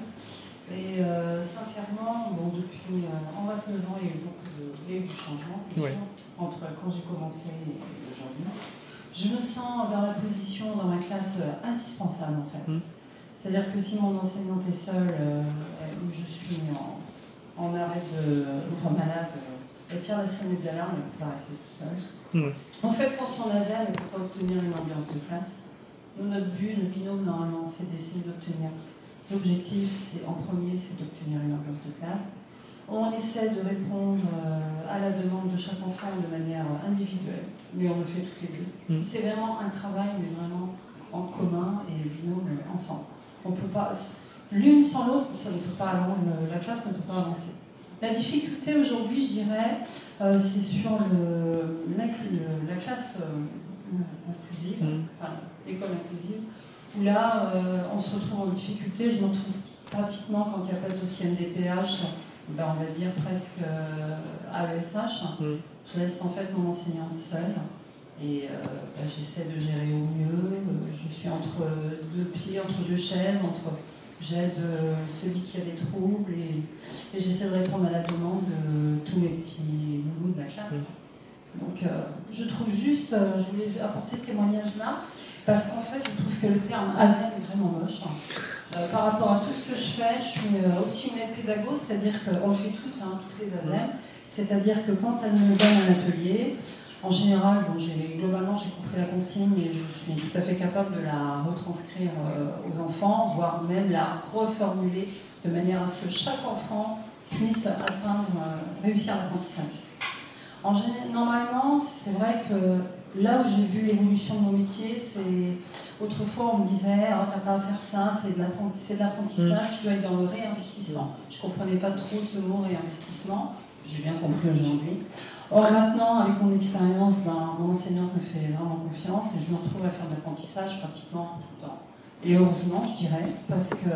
Et euh, sincèrement, bon, depuis euh, en vingt-neuf ans, il y a eu beaucoup de, il y a eu du changement, c'est sûr, ouais. Entre quand j'ai commencé et aujourd'hui. Je me sens dans la position, dans ma classe, euh, indispensable en fait. Mmh. C'est-à-dire que si mon enseignante est seule, euh, ou je suis en, en arrêt de, enfin malade, euh, elle tire la sonnette d'alarme, elle ne peut pas rester toute seule. Mmh. En fait, sans son laser, elle ne peut pas obtenir une ambiance de classe. Nous, notre but, le binôme, normalement, c'est d'essayer d'obtenir. L'objectif, c'est, en premier, c'est d'obtenir une ambiance de classe. On essaie de répondre euh, à la demande de chaque enfant de manière individuelle, mais on le fait toutes les deux. Mmh. C'est vraiment un travail, mais vraiment en commun et binôme ensemble. On peut pas, l'une sans l'autre, ça ne peut pas, la classe ne peut pas avancer. La difficulté aujourd'hui, je dirais, euh, c'est sur le, la, la classe euh, inclusive, mmh. enfin, l'école inclusive, où là, euh, on se retrouve en difficulté. Je me retrouve pratiquement, quand il n'y a pas de dossier M D P H, ben, on va dire presque euh, A E S H. Mm. Je laisse en fait mon enseignante seule et euh, ben, j'essaie de gérer au mieux. Je suis entre deux pieds, entre deux chaises, entre j'aide euh, celui qui a des troubles et, et j'essaie de répondre à la demande de tous mes petits loulous de la classe. Mm. Donc euh, je trouve juste, euh, je voulais apporter ce témoignage-là, parce qu'en fait, je trouve que le terme A S E M est vraiment moche. Euh, par rapport à tout ce que je fais, je suis euh, aussi une aide pédago, c'est-à-dire qu'on le fait toutes, hein, toutes les A S E M. C'est-à-dire que quand elles me donnent un atelier, en général, bon, j'ai, globalement, j'ai compris la consigne et je suis tout à fait capable de la retranscrire euh, aux enfants, voire même la reformuler de manière à ce que chaque enfant puisse atteindre, euh, réussir l'apprentissage. En général, normalement, c'est vrai que là où j'ai vu l'évolution de mon métier, c'est autrefois on me disait oh, t'as pas à faire ça, c'est de, c'est de l'apprentissage, mmh. tu dois être dans le réinvestissement. Je comprenais pas trop ce mot réinvestissement, j'ai bien compris aujourd'hui. Or maintenant, avec mon expérience, ben, mon enseignante me fait vraiment confiance et je me retrouve à faire de l'apprentissage pratiquement tout le temps. Et heureusement, je dirais, parce que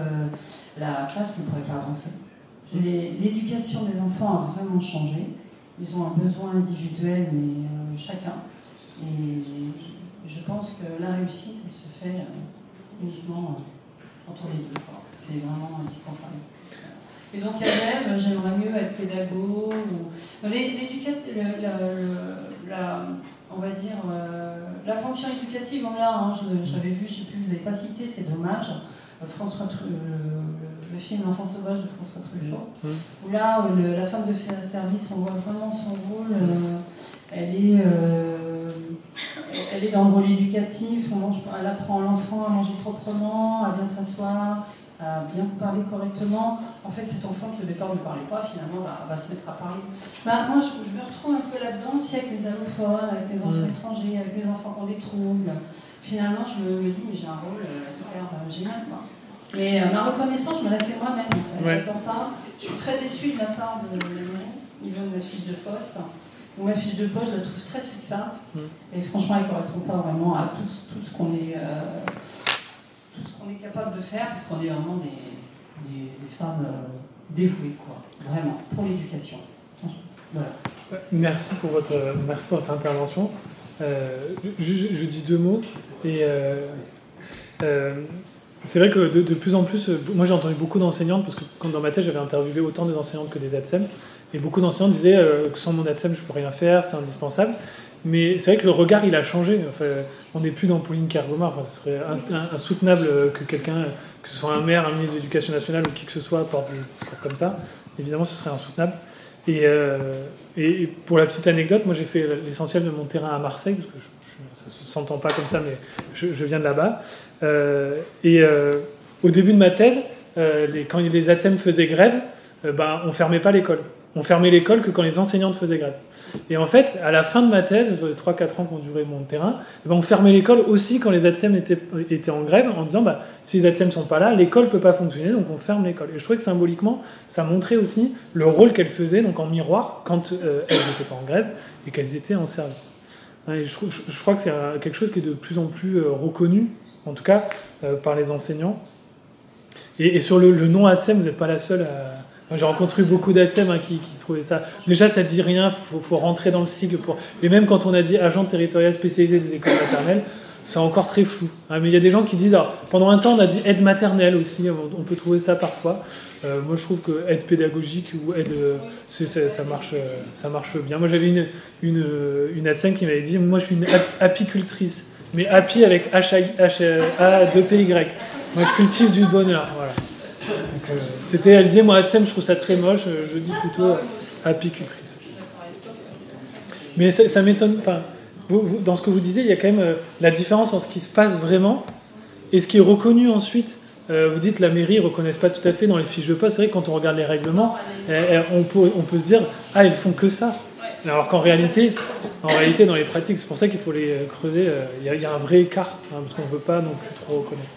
la classe ne pourrait pas avancer. Les, l'éducation des enfants a vraiment changé. Ils ont un besoin individuel, mais euh, chacun. Et Et je pense que la réussite, elle se fait euh, uniquement euh, entre les deux. Quoi. C'est vraiment indispensable. Et donc, à même, j'aimerais mieux être pédago. Ou... L'éducation, la, la, la, on va dire, euh, la fonction éducative, on l'a, hein, j'avais vu, je ne sais plus, vous n'avez pas cité, c'est dommage. François Tru... le, le film L'enfant sauvage de François Truffaut, mmh. où là, où le, la femme de service, on voit vraiment son rôle. Euh, elle, est, euh, elle est dans le rôle éducatif, on mange, elle apprend l'enfant à manger proprement, à bien s'asseoir, à bien parler correctement. En fait, cet enfant qui au départ ne parlait pas, finalement, va, va se mettre à parler. Bah, moi, je, je me retrouve un peu là-dedans aussi avec les allophones, avec les enfants mmh. étrangers, avec les enfants qui ont des troubles. Finalement, je me, me dis, mais j'ai un rôle euh, super euh, génial, quoi. Mais euh, ma reconnaissance, je me la fais moi-même, en fait. Ouais. J'attends pas. Je suis très déçue de la part de l'A niveau de ma fiche de poste. Donc, ma fiche de poste, je la trouve très succincte. Mm. Et franchement, elle ne correspond pas vraiment à tout, tout ce qu'on est, euh, tout ce qu'on est capable de faire, parce qu'on est vraiment des, des, des femmes euh, dévouées, quoi. Vraiment, pour l'éducation. Voilà. Merci pour votre, merci pour votre intervention. Euh, je, je, je dis deux mots. Et, euh, euh, c'est vrai que de, de plus en plus, moi j'ai entendu beaucoup d'enseignantes, parce que quand dans ma thèse j'avais interviewé autant des enseignantes que des A T S E M, et beaucoup d'enseignantes disaient euh, que sans mon A T S E M je ne peux rien faire, c'est indispensable. Mais c'est vrai que le regard il a changé. Enfin, on n'est plus dans Pauline Kergomar. Enfin, ce serait insoutenable que quelqu'un, que ce soit un maire, un ministre de l'Éducation nationale ou qui que ce soit, porte des discours comme ça. Évidemment, ce serait insoutenable. Et, euh, et pour la petite anecdote, moi j'ai fait l'essentiel de mon terrain à Marseille, parce que je, je, ça ne s'entend pas comme ça, mais je, je viens de là-bas. Euh, et euh, au début de ma thèse, euh, les, quand les A T S E M faisaient grève, euh, ben, on ne fermait pas l'école. On fermait l'école que quand les enseignantes faisaient grève. Et en fait, à la fin de ma thèse, les trois quatre ans qu'ont duré mon terrain, ben, on fermait l'école aussi quand les A T S E M étaient, étaient en grève, en disant bah, si les A T S E M ne sont pas là, l'école ne peut pas fonctionner, donc on ferme l'école. Et je trouvais que symboliquement, ça montrait aussi le rôle qu'elles faisaient, donc en miroir, quand euh, elles n'étaient pas en grève et qu'elles étaient en service. Et je, trouve, je, je crois que c'est quelque chose qui est de plus en plus euh, reconnu, en tout cas euh, par les enseignants. Et, et sur le, le nom A T S E M, vous n'êtes pas la seule à... Moi, j'ai rencontré beaucoup d'A T S E M hein, qui, qui trouvaient ça... Déjà, ça ne dit rien, il faut, faut rentrer dans le sigle. Pour... Et même quand on a dit agent territorial spécialisé des écoles maternelles, c'est encore très flou. Hein, mais il y a des gens qui disent... Alors, pendant un temps, on a dit aide maternelle aussi, on, on peut trouver ça parfois. Euh, moi, je trouve que aide pédagogique ou aide... C'est, c'est, ça, marche, ça marche bien. Moi, j'avais une, une, une A T S E M qui m'avait dit, moi, je suis une apicultrice. Mais happy avec H deux P Y. Moi, je cultive du bonheur, voilà. Donc, euh, c'était, elle disait, moi, A T S E M, je trouve ça très moche, je dis plutôt euh, apicultrice. Mais ça, ça m'étonne, enfin, vous, vous, dans ce que vous disiez, il y a quand même euh, la différence entre ce qui se passe vraiment et ce qui est reconnu ensuite. Euh, vous dites que la mairie ne reconnaisse pas tout à fait dans les fiches de poste. C'est vrai que quand on regarde les règlements, euh, on, peut, on peut se dire, ah, ils font que ça. Alors qu'en réalité, en réalité, dans les pratiques, c'est pour ça qu'il faut les creuser. Il euh, y, y a un vrai écart, hein, parce qu'on ne veut pas non plus trop reconnaître.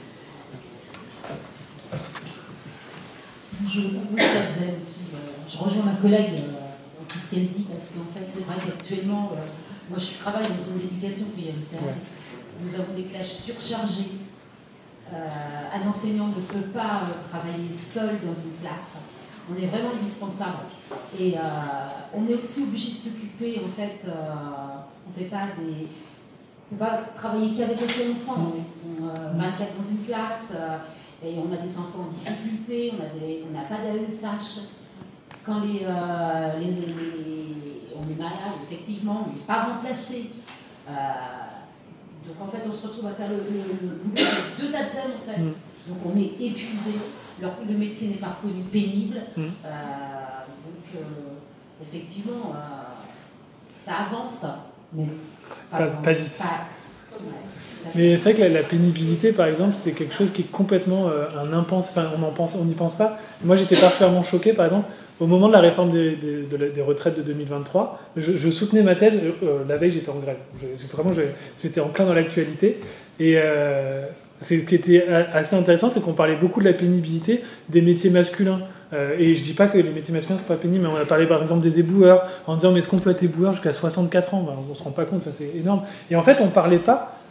Je, oui, ça aussi, euh, je rejoins ma collègue euh, dans tout ce qu'elle dit, parce qu'en fait, c'est vrai qu'actuellement, euh, moi je travaille dans une éducation prioritaire. Ouais. Nous avons des classes surchargées. Euh, un enseignant ne peut pas euh, travailler seul dans une classe. On est vraiment indispensable. Et euh, on est aussi obligé de s'occuper, en fait, euh, on ne fait pas des... On ne peut pas travailler qu'avec les seuls enfants. Ils sont euh, vingt-quatre dans une classe. Euh, Et on a des enfants en difficulté, on n'a pas d'A E S H. Quand les, euh, les, les, on est malade, effectivement, on n'est pas remplacé. Euh, donc en fait, on se retrouve à faire le, le, le boulot avec deux A T S E M en fait. Mm. Donc on est épuisé, le, le métier n'est pas reconnu pénible. Mm. Euh, donc euh, effectivement, euh, ça avance, mais pas, pas, pas vite. Pas, Mais c'est vrai que la, la pénibilité, par exemple, c'est quelque chose qui est complètement euh, un impense. Enfin, on en pense, on n'y pense pas. Moi, j'étais particulièrement choqué, par exemple, au moment de la réforme des, des, de la, des retraites de deux mille vingt-trois. Je, je soutenais ma thèse. Euh, la veille, j'étais en grève. Je, vraiment, je, j'étais en plein dans l'actualité. Et euh, ce qui était assez intéressant, c'est qu'on parlait beaucoup de la pénibilité des métiers masculins. Euh, et je dis pas que les métiers masculins sont pas pénibles, mais on a parlé par exemple des éboueurs, en disant mais est-ce qu'on peut être éboueur jusqu'à soixante-quatre ans? Ben, on se rend pas compte, enfin, c'est énorme. Et en fait, on parlait pas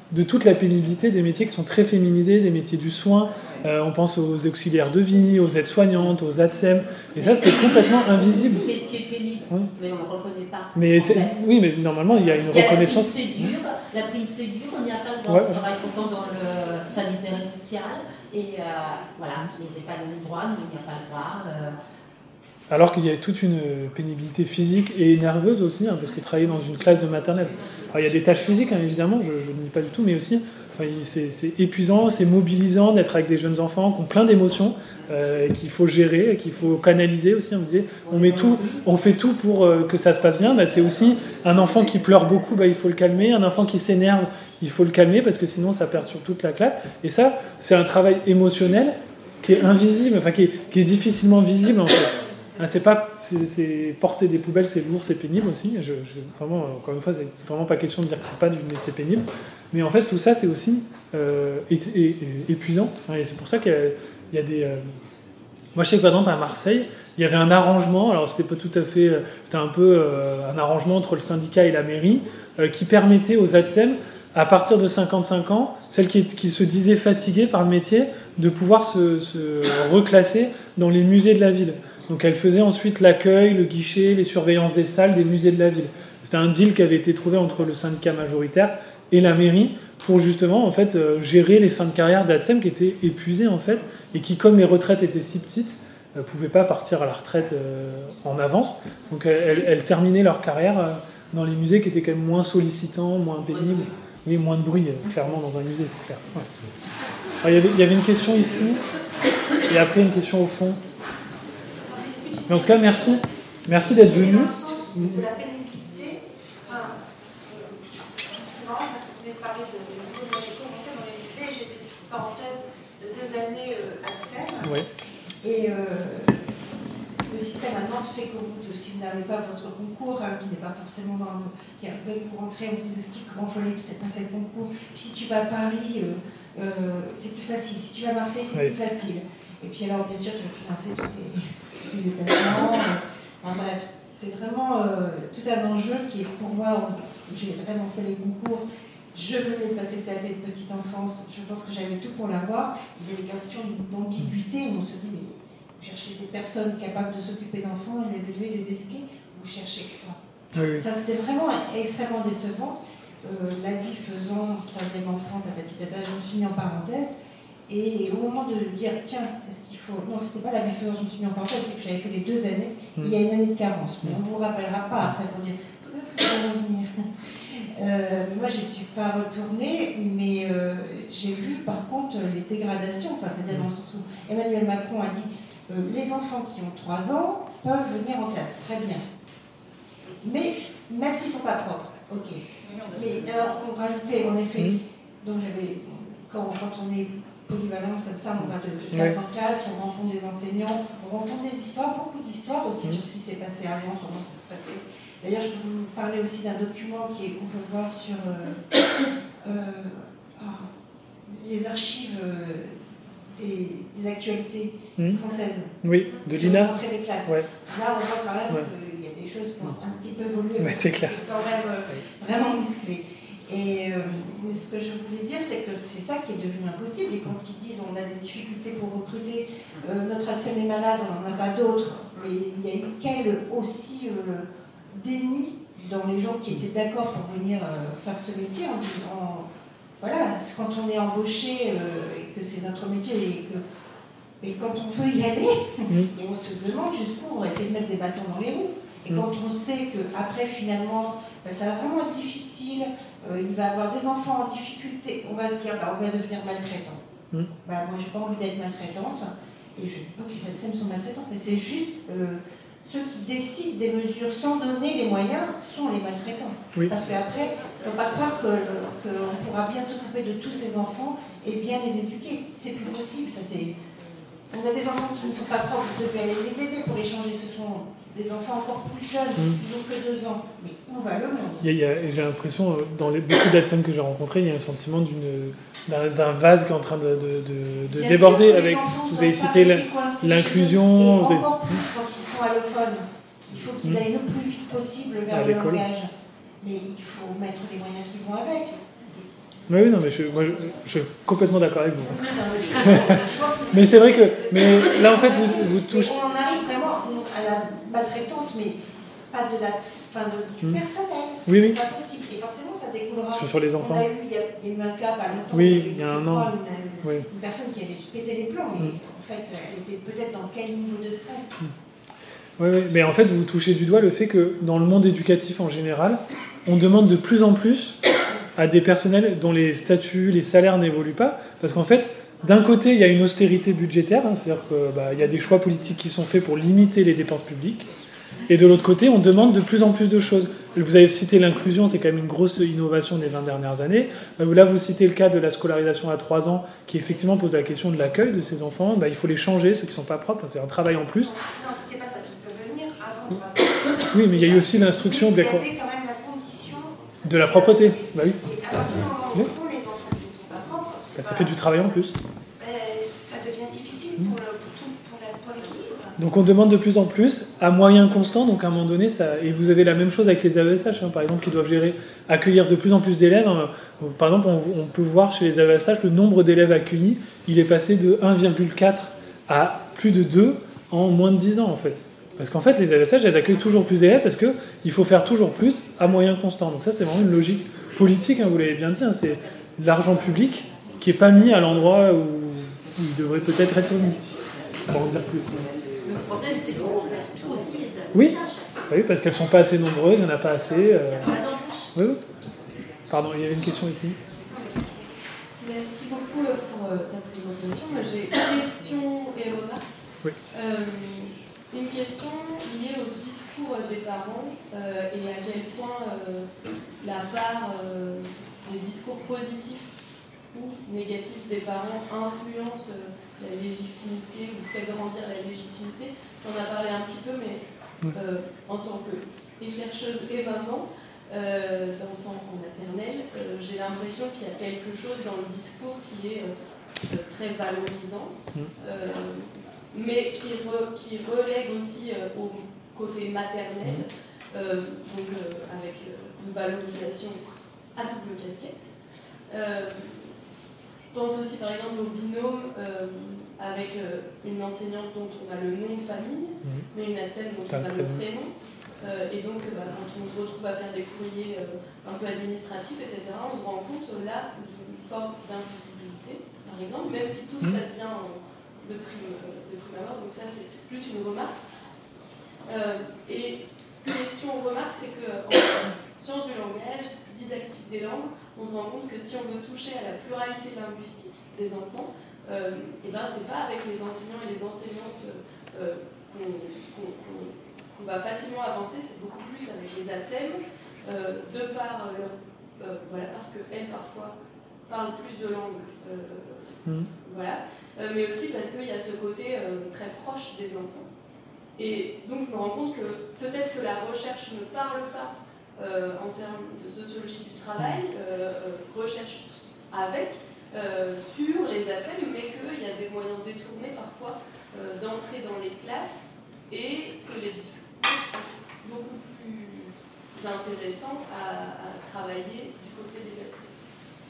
de toute la pénibilité des métiers qui sont très féminisés, des métiers du soin. Euh, on pense aux auxiliaires de vie, aux aides-soignantes, aux A T S E M. Et ça, c'était complètement invisible. C'est des métiers pénibles, oui. Mais on ne le reconnaît pas. Mais c'est, oui, mais normalement, il y a une il y a reconnaissance. La prime Ségur, la prime Ségur, on n'y a pas le droit. Ouais. On travaille pourtant dans le sanitaire et social. Et euh, voilà, les EHPAD ont le droit, nous, il n'y a pas le droit. Euh... Alors qu'il y a toute une pénibilité physique et nerveuse aussi, hein, parce que travailler dans une classe de maternelle. Alors, il y a des tâches physiques, hein, évidemment, je ne nie pas du tout, mais aussi, enfin, c'est, c'est épuisant, c'est mobilisant d'être avec des jeunes enfants qui ont plein d'émotions, euh, qu'il faut gérer, qu'il faut canaliser aussi. On, disait, on, met tout, on fait tout pour euh, que ça se passe bien. Bah, c'est aussi un enfant qui pleure beaucoup, bah, il faut le calmer. Un enfant qui s'énerve, il faut le calmer, parce que sinon ça perturbe toute la classe. Et ça, c'est un travail émotionnel qui est invisible, enfin qui est, qui est difficilement visible en fait. C'est pas, c'est, c'est porter des poubelles, c'est lourd, c'est pénible aussi. Je, je, vraiment, encore une fois, c'est vraiment pas question de dire que c'est pas du métier pénible, mais en fait, tout ça, c'est aussi euh, é, é, é, épuisant. Et c'est pour ça qu'il y a, il y a des. Euh... Moi, je sais que par exemple à Marseille, il y avait un arrangement. Alors, c'était pas tout à fait, c'était un peu euh, un arrangement entre le syndicat et la mairie euh, qui permettait aux A T S E M, à partir de cinquante-cinq ans, celles qui, qui se disaient fatiguées par le métier, de pouvoir se, se reclasser dans les musées de la ville. Donc elle faisait ensuite l'accueil, le guichet, les surveillances des salles des musées de la ville. C'était un deal qui avait été trouvé entre le syndicat majoritaire et la mairie pour justement en fait euh, gérer les fins de carrière d'A T S E M qui étaient épuisées en fait et qui, comme les retraites étaient si petites, ne euh, pouvaient pas partir à la retraite euh, en avance. Donc elles, elles terminaient leur carrière euh, dans les musées qui étaient quand même moins sollicitants, moins pénibles. Oui, moins de bruit, euh, clairement, dans un musée, c'est clair. Ouais. Alors, il, y avait, il y avait une question ici et après une question au fond. Mais en tout cas, merci. Merci d'être venu. Dans le sens de la pénibilité, enfin, c'est marrant parce que vous venez de parler de musée. Moi, j'ai commencé dans les musées, j'ai fait une petite parenthèse de deux années euh, à S E M. Ouais. Et euh, le système à Nantes fait qu'au bout de, si vous n'avez pas votre concours, hein, qui n'est pas forcément dans le. Dès que vous rentrez, on vous explique comment il faut passer le concours. Puis si tu vas à Paris, euh, euh, c'est plus facile. Si tu vas à Marseille, c'est ouais. plus facile. Et puis alors, bien sûr, tu vas financer tous tes. les déplacements, enfin, bref, c'est vraiment euh, tout un enjeu qui est pour moi, j'ai vraiment fait les concours, je venais de passer le C A P de petite enfance, je pense que j'avais tout pour l'avoir. Il y a des questions d'ambiguïté où on se dit, mais vous cherchez des personnes capables de s'occuper d'enfants, les élever, les éduquer, vous cherchez quoi? Oui. Enfin, c'était vraiment extrêmement décevant. Euh, la vie faisant, troisième enfant, tatati tata, je me suis mis en parenthèse. Et au moment de dire, tiens, est-ce qu'il faut. Non, c'était pas la vie faisant, je me suis mis en parenthèse, c'est que j'avais fait les deux années, mmh. il y a une année de carence. Mais on ne vous rappellera pas après pour dire, où est-ce que ça va revenir euh, Moi, je ne suis pas retournée, mais euh, j'ai vu par contre les dégradations, enfin, c'est-à-dire dans le sens où Emmanuel Macron a dit, euh, les enfants qui ont trois ans peuvent venir en classe, très bien. Mais, même s'ils ne sont pas propres, ok. Mais alors, on rajoutait en effet, donc j'avais, quand, quand on est polyvalente comme ça, on va de classe ouais. en classe, on rencontre des enseignants, on rencontre des histoires, beaucoup d'histoires aussi mmh. de ce qui s'est passé avant, comment ça se passait. D'ailleurs, je peux vous parler aussi d'un document qu'on peut voir sur euh, euh, ah, les archives euh, des, des actualités mmh. françaises. Oui, de l'I N A. Des classes. Ouais. Là, on voit quand même ouais. qu'il y a des choses qui ont un petit peu évolué. Ouais, c'est clair. C'est quand même euh, vraiment musclé. Et euh, ce que je voulais dire, c'est que c'est ça qui est devenu impossible. Et quand ils disent on a des difficultés pour recruter, euh, notre A T S E M est malade, on n'en a pas d'autres, mais il y a eu quel aussi euh, déni dans les gens qui étaient d'accord pour venir euh, faire ce métier en disant, voilà, quand on est embauché euh, et que c'est notre métier et que mais quand on veut y aller, et on se demande jusqu'où on va essayer de mettre des bâtons dans les roues. Et quand on sait qu'après, finalement, ben, ça va vraiment être difficile, euh, il va y avoir des enfants en difficulté, on va se dire, ben, on va devenir maltraitant. Mm. Ben, moi, j'ai pas envie d'être maltraitante, et je ne dis pas que les A T S E M sont maltraitantes, mais c'est juste euh, ceux qui décident des mesures sans donner les moyens sont les maltraitants. Oui. Parce qu'après, il ne faut pas croire qu'on que pourra bien s'occuper de tous ces enfants et bien les éduquer. C'est plus possible, ça c'est... On a des enfants qui ne sont pas propres, vous devez aller les aider pour les changer, ce sont des enfants encore plus jeunes, mmh. ils n'ont que deux ans. Mais où va le monde? il y a, il y a, J'ai l'impression, dans les, beaucoup d'A T S E M que j'ai rencontrés, il y a un sentiment d'une, d'un, d'un vase qui est en train de, de, de, de déborder. Sûr, avec, vous avez cité l'inclusion. Et vous avez... encore plus quand ils sont allophones. Il faut qu'ils mmh. aillent le plus vite possible vers le langage. Mais il faut mettre les moyens qui vont avec. Oui, non, mais je, moi, je, je suis complètement d'accord avec vous. Mais c'est vrai que, mais là en fait, vous, vous touchez. On en arrive vraiment à la maltraitance, mais pas de la, enfin de, du mmh. personnel. Oui, oui. C'est pas possible. Et forcément, ça découlera. Sur, sur les enfants. On a eu, il y a, il y a eu un cas, par exemple, oui, il y a un an. Une, une, oui. une personne qui avait pété les plombs, mais mmh. en fait, elle était peut-être dans quel niveau de stress. Mmh. Oui, oui, mais en fait, vous touchez du doigt le fait que dans le monde éducatif en général, on demande de plus en plus à des personnels dont les statuts, les salaires n'évoluent pas, parce qu'en fait, d'un côté, il y a une austérité budgétaire, hein, c'est-à-dire qu'il bah, y a des choix politiques qui sont faits pour limiter les dépenses publiques, et de l'autre côté, on demande de plus en plus de choses. Vous avez cité l'inclusion, c'est quand même une grosse innovation des vingt dernières années. Là, vous citez le cas de la scolarisation à trois ans, qui effectivement pose la question de l'accueil de ces enfants. Bah, il faut les changer, ceux qui ne sont pas propres, c'est un travail en plus. Non, c'était pas ça, ils peuvent venir avant trois ans. Oui, mais il y a eu aussi l'instruction... Il y avait quand même la condition... De la propreté, bah oui. Et à partir du moment où oui. pour les enfants qui ne sont pas propres... Bah, ça pas... fait du travail en plus. Euh, ça devient difficile pour, le, pour, tout, pour, la, pour l'équilibre. Donc on demande de plus en plus, à moyens constants, donc à un moment donné, ça... et vous avez la même chose avec les A E S H, hein, par exemple, qui doivent gérer, accueillir de plus en plus d'élèves. Par exemple, on, on peut voir chez les A E S H, le nombre d'élèves accueillis, il est passé de un virgule quatre à plus de deux en moins de dix ans, en fait. Parce qu'en fait, les A E S H, elles accueillent toujours plus d'élèves parce qu'il faut faire toujours plus à moyens constants. Donc ça, c'est vraiment une logique politique, hein, vous l'avez bien dit, hein, c'est l'argent public qui n'est pas mis à l'endroit où, où il devrait peut-être être mis. Pour en dire plus. Le problème, c'est qu'on remplace tout aussi les A E S H. Oui, oui, parce qu'elles ne sont pas assez nombreuses, il n'y en a pas assez. Euh... Oui, oui. Pardon, il y avait une question ici. Merci beaucoup pour ta présentation. Moi, j'ai une question et remarque. Oui. Euh, une question liée au discours des parents euh, et à quel point euh, la part euh, des discours positifs ou négatifs des parents influence euh, la légitimité ou fait grandir la légitimité. On en a parlé un petit peu, mais euh, en tant que et chercheuse et maman euh, d'enfants en maternelle, euh, j'ai l'impression qu'il y a quelque chose dans le discours qui est euh, très valorisant. Euh, mais qui, re, qui relègue aussi euh, au côté maternel, euh, donc euh, avec euh, une valorisation à double casquette. Euh, je pense aussi par exemple au binôme euh, avec euh, une enseignante dont on a le nom de famille, mmh. mais une A T S E M dont on a le prénom. Euh, et donc bah, quand on se retrouve à faire des courriers euh, un peu administratifs, et cetera, on se rend compte euh, là d'une forme d'invisibilité, par exemple, même si tout se passe bien en, de prime, de prime abord, donc ça c'est plus une remarque. Euh, et question remarque, c'est qu'en sciences du langage, didactique des langues, on se rend compte que si on veut toucher à la pluralité linguistique des enfants, euh, et ben c'est pas avec les enseignants et les enseignantes euh, qu'on, qu'on, qu'on, qu'on va facilement avancer, c'est beaucoup plus avec les A T S E M, euh, de par leur, euh, voilà, parce qu'elles parfois parlent plus de langues. Euh, mmh. Voilà. Euh, mais aussi parce qu'il y a ce côté euh, très proche des enfants. Et donc je me rends compte que peut-être que la recherche ne parle pas euh, en termes de sociologie du travail, euh, recherche avec, euh, sur les A T S E M, mais qu'il y a des moyens détournés parfois euh, d'entrer dans les classes et que les discours sont beaucoup plus intéressants à, à travailler du côté des A T S E M.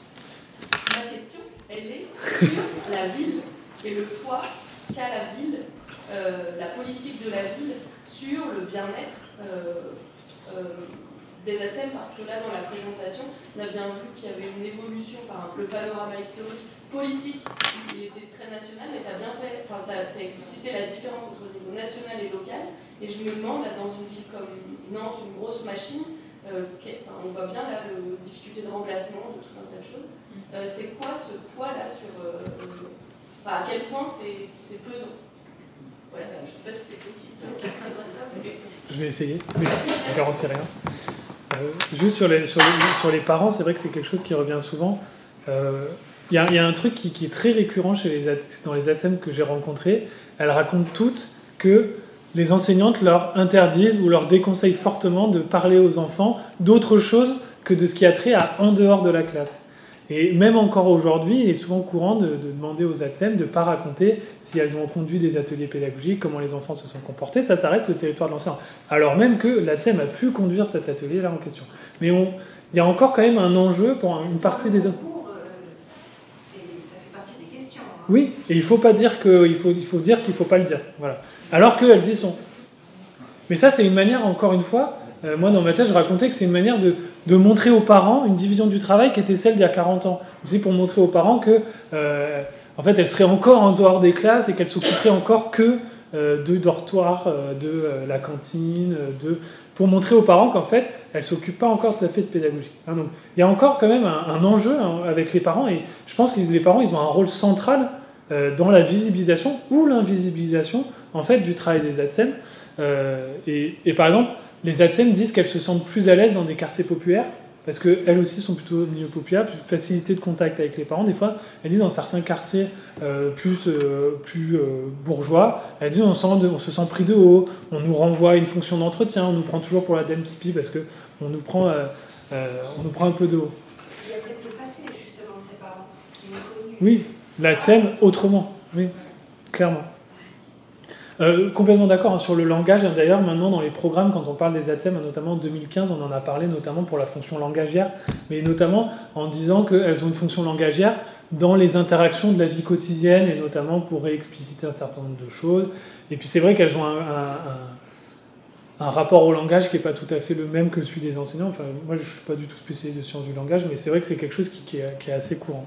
Ma question, elle est sur la ville et le poids qu'a la ville, euh, la politique de la ville sur le bien-être euh, euh, des A T S E M, parce que là, dans la présentation, on a bien vu qu'il y avait une évolution, enfin, le panorama historique politique, il était très national, mais tu as bien fait, enfin, tu as explicité la différence entre le niveau national et local, et je me demande, là, dans une ville comme Nantes, une grosse machine, euh, enfin, on voit bien là, le difficulté de remplacement, de tout un tas de choses. Euh, c'est quoi ce poids-là sur... Euh, euh, enfin, à quel point c'est, c'est pesant? Voilà, je ne sais pas si c'est possible. Ça, c'est... Je vais essayer, mais je ne garantis rien. Euh, juste sur les, sur, les, sur les parents, c'est vrai que c'est quelque chose qui revient souvent. Il euh, y, y a un truc qui, qui est très récurrent chez les, dans les A T S E M que j'ai rencontrés. Elles racontent toutes que les enseignantes leur interdisent ou leur déconseillent fortement de parler aux enfants d'autre chose que de ce qui a trait à en dehors de la classe. Et même encore aujourd'hui, il est souvent courant de, de demander aux A T S E M de ne pas raconter si elles ont conduit des ateliers pédagogiques, comment les enfants se sont comportés. Ça, ça reste le territoire de l'enseignant. Alors même que l'A T S E M a pu conduire cet atelier-là en question. Mais on, il y a encore quand même un enjeu pour une partie des... Concours, euh, Oui, et il ne faut pas dire que, il faut, il faut dire qu'il ne faut pas le dire. Voilà. Alors qu'elles y sont. Mais ça, c'est une manière, encore une fois, euh, moi dans ma thèse, je racontais que c'est une manière de, de montrer aux parents une division du travail qui était celle d'il y a quarante ans. Aussi pour montrer aux parents que, euh, en fait, elles seraient encore en dehors des classes et qu'elles s'occuperaient encore que euh, de dortoirs, euh, de euh, la cantine, de... pour montrer aux parents qu'en fait, elles ne s'occupent pas encore tout à fait de pédagogie. Hein, donc, il y a encore quand même un, un enjeu hein, avec les parents, et je pense que les parents, ils ont un rôle central euh, dans la visibilisation ou l'invisibilisation en fait, du travail des A T S E M. Euh, et, et par exemple, les A T S E M disent qu'elles se sentent plus à l'aise dans des quartiers populaires, parce qu'elles aussi sont plutôt milieu populaire, plus facilité de contact avec les parents. Des fois, elles disent dans certains quartiers euh, plus, euh, plus euh, bourgeois, elles disent on, sent de, on se sent pris de haut, on nous renvoie une fonction d'entretien, on nous prend toujours pour la dame pipi parce qu'on nous, prend, euh, euh, on nous prend un peu de haut. Il y a peut-être le passé, justement, ces parents qui ont connu. Oui, l'A T S E M autrement, oui, clairement. Euh, complètement d'accord hein, sur le langage. D'ailleurs, maintenant, dans les programmes, quand on parle des A T S E M, notamment en deux mille quinze, on en a parlé notamment pour la fonction langagière, mais notamment en disant qu'elles ont une fonction langagière dans les interactions de la vie quotidienne, et notamment pour réexpliciter un certain nombre de choses. Et puis c'est vrai qu'elles ont un, un, un, un rapport au langage qui n'est pas tout à fait le même que celui des enseignants. Enfin, moi, je ne suis pas du tout spécialiste de sciences du langage, mais c'est vrai que c'est quelque chose qui, qui, est, qui est assez courant.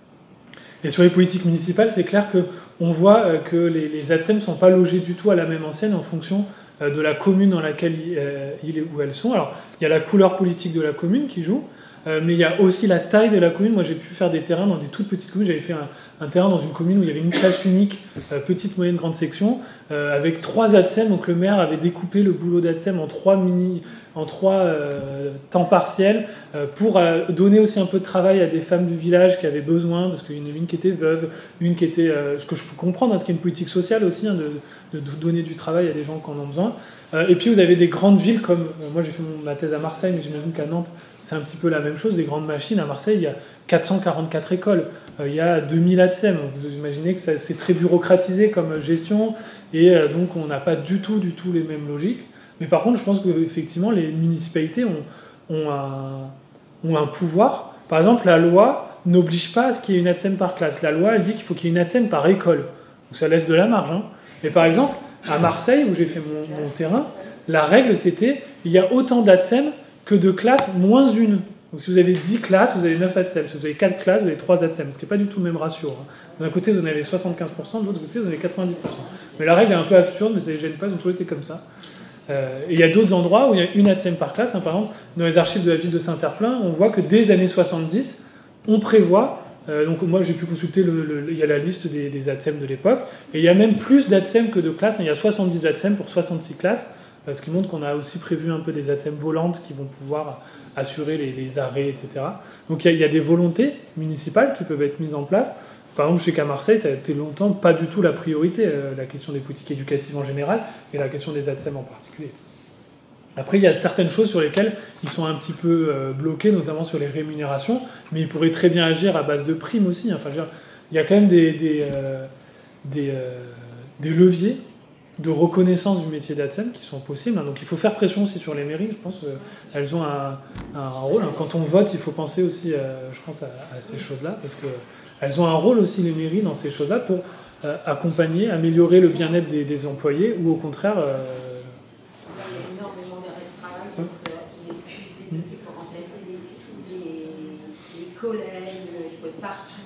Et sur les politiques municipales, c'est clair qu'on voit que les, les A T S E M ne sont pas logés du tout à la même enseigne en fonction de la commune dans laquelle ils, où elles sont. Alors, il y a la couleur politique de la commune qui joue, mais il y a aussi la taille de la commune. Moi, j'ai pu faire des terrains dans des toutes petites communes. J'avais fait un, un terrain dans une commune où il y avait une classe unique, petite, moyenne, grande section, avec trois A T S E M. Donc, le maire avait découpé le boulot d'A T S E M en trois mini... en trois euh, temps partiels euh, pour euh, donner aussi un peu de travail à des femmes du village qui avaient besoin, parce qu'il y en avait une qui était veuve, une qui était, euh, ce que je peux comprendre, hein, ce qui est une politique sociale aussi, hein, de, de donner du travail à des gens qui en ont besoin. Euh, et puis vous avez des grandes villes comme, euh, moi j'ai fait mon, ma thèse à Marseille, mais j'imagine qu'à Nantes c'est un petit peu la même chose, des grandes machines. À Marseille il y a quatre cent quarante-quatre écoles, euh, il y a deux mille A T S E M, vous imaginez que ça, c'est très bureaucratisé comme gestion, et euh, donc on n'a pas du tout, du tout les mêmes logiques. Mais par contre, je pense qu'effectivement, les municipalités ont, ont, un, ont un pouvoir. Par exemple, la loi n'oblige pas à ce qu'il y ait une A T S E M par classe. La loi, elle dit qu'il faut qu'il y ait une A T S E M par école. Donc ça laisse de la marge. Hein. Mais par exemple, à Marseille, où j'ai fait mon, mon terrain, la règle, c'était il y a autant d'A T S E M que de classes moins une. Donc si vous avez dix classes, vous avez neuf A T S E M. Si vous avez quatre classes, vous avez trois A T S E M. Ce qui n'est pas du tout le même ratio. Hein. D'un côté, vous en avez soixante-quinze pour cent, de l'autre côté, vous en avez quatre-vingt-dix pour cent. Mais la règle est un peu absurde, mais ça ne les gêne pas, ils ont toujours été comme ça. Euh, et il y a d'autres endroits où il y a une A T S E M par classe. Hein, par exemple, dans les archives de la ville de Saint-Herplein, on voit que dès les années soixante-dix, on prévoit, euh, donc moi j'ai pu consulter, le, le, il y a la liste des, des A T S E M de l'époque, et il y a même plus d'A T S E M que de classes. Il y a soixante-dix A T S E M pour soixante-six classes, euh, ce qui montre qu'on a aussi prévu un peu des A T S E M volantes qui vont pouvoir assurer les, les arrêts, et cetera. Donc il y, a, il y a des volontés municipales qui peuvent être mises en place. Par exemple, je sais qu'à Marseille, ça a été longtemps pas du tout la priorité, euh, la question des politiques éducatives en général, et la question des A T S E M en particulier. Après, il y a certaines choses sur lesquelles ils sont un petit peu euh, bloqués, notamment sur les rémunérations, mais ils pourraient très bien agir à base de primes aussi. Enfin, je veux dire, il y a quand même des, des, euh, des, euh, des leviers de reconnaissance du métier d'A T S E M qui sont possibles. Hein. Donc il faut faire pression aussi sur les mairies, je pense qu'elles ont un, un rôle. Hein. Quand on vote, il faut penser aussi, euh, je pense, à, à ces choses-là, parce que elles ont un rôle aussi, les mairies, dans ces choses-là, pour euh, accompagner, améliorer le bien-être des, des employés, ou au contraire... Euh... Il y a énormément d'arrêts de travail, parce qu'il est épuisé, parce qu'il faut remplacer les, les, les collèges, il faut être partout.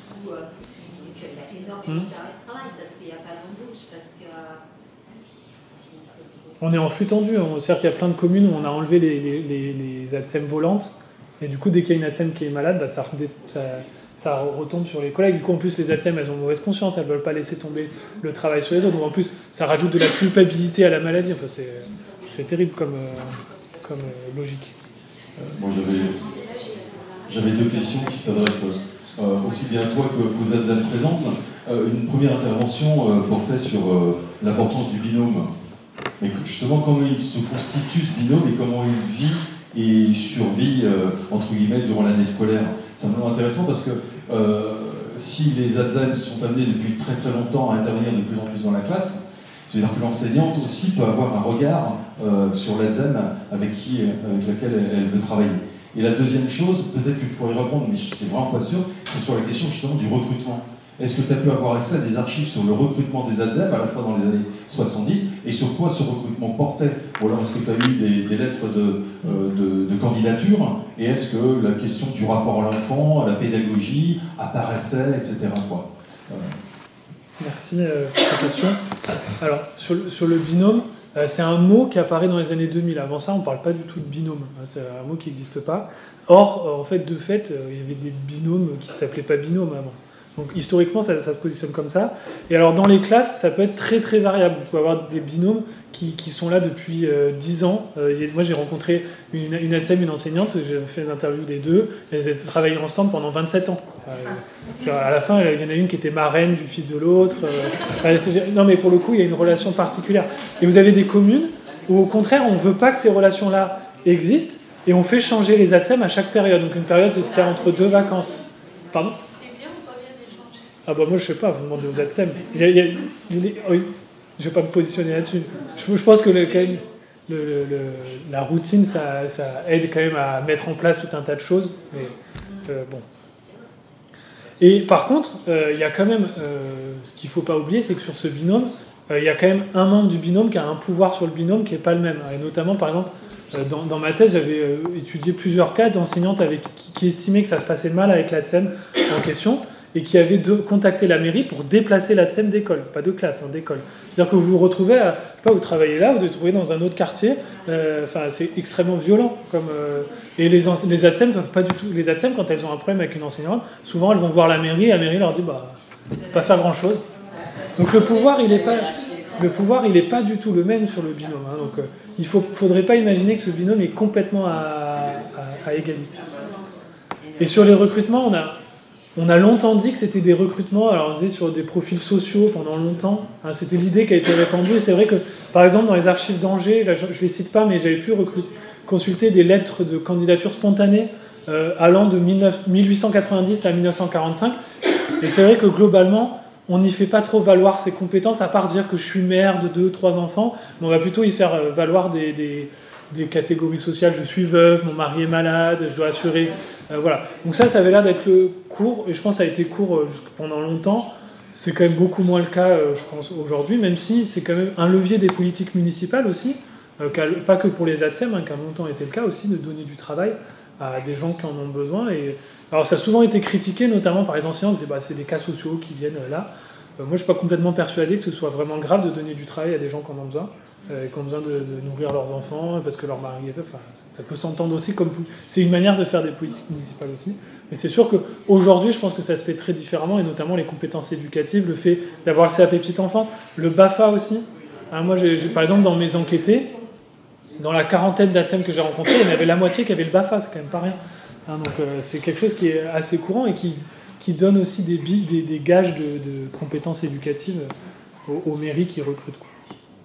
Et puis il y a énormément d'arrêts de travail, parce qu'il n'y a pas d'embauche, parce que... On est en flux tendu. C'est-à-dire qu'il y a plein de communes où on a enlevé les, les, les, les A T S E M volantes, et du coup, dès qu'il y a une A T S E M qui est malade, bah, ça... ça ça retombe sur les collègues. Du coup, en plus, les A T S E M, elles ont mauvaise conscience, elles ne veulent pas laisser tomber le travail sur les autres. Donc, en plus, ça rajoute de la culpabilité à la maladie. Enfin, c'est, c'est terrible comme, euh, comme euh, logique. Euh, moi, j'avais, j'avais deux questions qui s'adressent euh, aussi bien à toi qu'aux A T S E M présentes. Euh, une première intervention euh, portait sur euh, l'importance du binôme. Mais justement, comment il se constitue ce binôme et comment il vit et survit, euh, entre guillemets, durant l'année scolaire. C'est vraiment intéressant parce que euh, si les A T S E M sont amenés depuis très très longtemps à intervenir de plus en plus dans la classe, c'est-à-dire que l'enseignante aussi peut avoir un regard euh, sur l'A T S E M avec, qui, avec laquelle elle, elle veut travailler. Et la deuxième chose, peut-être que tu pourrais répondre, mais c'est vraiment pas sûr, c'est sur la question justement du recrutement. Est-ce que tu as pu avoir accès à des archives sur le recrutement des A D S E M, à la fois dans les années soixante-dix, et sur quoi ce recrutement portait? Ou alors est-ce que tu as eu des, des lettres de, euh, de, de candidature, et est-ce que la question du rapport à l'enfant, à la pédagogie, apparaissait, et cetera quoi. Euh, Merci euh, pour cette question. Alors, sur le, sur le binôme, euh, c'est un mot qui apparaît dans les années deux mille. Avant ça, on ne parle pas du tout de binôme. C'est un mot qui n'existe pas. Or, euh, en fait, de fait, euh, il y avait des binômes qui ne s'appelaient pas binômes avant. Donc, historiquement, ça, ça se positionne comme ça. Et alors, dans les classes, ça peut être très, très variable. Vous pouvez avoir des binômes qui, qui sont là depuis euh, dix ans. Euh, moi, j'ai rencontré une, une A D S E M, une enseignante, j'ai fait une interview des deux. Elles ont travaillé ensemble pendant vingt-sept ans. Euh, à la fin, il y en a une qui était marraine du fils de l'autre. Euh, non, mais pour le coup, il y a une relation particulière. Et vous avez des communes où, au contraire, on ne veut pas que ces relations-là existent et on fait changer les A D S E M à chaque période. Donc, une période, c'est ce qu'il y a entre deux vacances. Pardon ? Ah bah moi je sais pas, vous demandez aux A D S E M. Il y a, il y a, il est, oui, je vais pas me positionner là-dessus. Je, je pense que le, quand même, le, le, le, la routine, ça, ça aide quand même à mettre en place tout un tas de choses. Mais, euh, bon. Et par contre, euh, il y a quand même, euh, ce qu'il faut pas oublier, c'est que sur ce binôme, euh, il y a quand même un membre du binôme qui a un pouvoir sur le binôme qui est pas le même. Et notamment, par exemple, euh, dans, dans ma thèse, j'avais euh, étudié plusieurs cas d'enseignantes avec, qui, qui estimaient que ça se passait mal avec l'A D S E M en question, et qui avait de contacté la mairie pour déplacer l'A D S E M d'école, pas de classe, hein, d'école. C'est-à-dire que vous vous retrouvez, à, je sais pas, vous travaillez là, vous vous retrouvez dans un autre quartier, enfin euh, c'est extrêmement violent. Comme, euh, et les, les A D S E M peuvent pas du tout, les A D S E M quand elles ont un problème avec une enseignante, souvent elles vont voir la mairie, et la mairie leur dit bah pas faire grand-chose. Donc le pouvoir il est pas, le pouvoir il est pas du tout le même sur le binôme. Hein, donc euh, il faut, faudrait pas imaginer que ce binôme est complètement à, à, à égalité. Et sur les recrutements, on a On a longtemps dit que c'était des recrutements, alors on disait sur des profils sociaux pendant longtemps, hein, c'était l'idée qui a été répandue, et c'est vrai que, par exemple, dans les archives d'Angers, là, je ne les cite pas, mais j'avais pu recruter, consulter des lettres de candidature spontanée euh, allant de mille huit cent quatre-vingt-dix à mille neuf cent quarante-cinq, et c'est vrai que globalement, on n'y fait pas trop valoir ses compétences, à part dire que je suis mère de deux, trois enfants, mais on va plutôt y faire valoir des... des des catégories sociales, je suis veuve, mon mari est malade, je dois assurer, euh, voilà. Donc ça, ça avait l'air d'être le court, et je pense que ça a été court euh, pendant longtemps. C'est quand même beaucoup moins le cas, euh, je pense, aujourd'hui, même si c'est quand même un levier des politiques municipales aussi, euh, pas que pour les A D S E M, hein, qui a longtemps été le cas aussi, de donner du travail à des gens qui en ont besoin. Et alors ça a souvent été critiqué, notamment par les enseignants, qui disaient bah, c'est des cas sociaux qui viennent là. Euh, moi, je ne suis pas complètement persuadé que ce soit vraiment grave de donner du travail à des gens qui en ont besoin. Euh, qui ont besoin de, de nourrir leurs enfants parce que leur mari est veuf. Enfin, ça, ça peut s'entendre aussi comme... C'est une manière de faire des politiques municipales aussi. Mais c'est sûr qu'aujourd'hui, je pense que ça se fait très différemment, et notamment les compétences éducatives, le fait d'avoir le C A P petite enfance, le BAFA aussi. Hein, moi, j'ai, j'ai, par exemple, dans mes enquêtés, dans la quarantaine d'A D S E M que j'ai rencontrés, il y en avait la moitié qui avait le BAFA, c'est quand même pas rien. Hein, donc euh, c'est quelque chose qui est assez courant et qui, qui donne aussi des, des, des gages de, de compétences éducatives aux, aux mairies qui recrutent, quoi.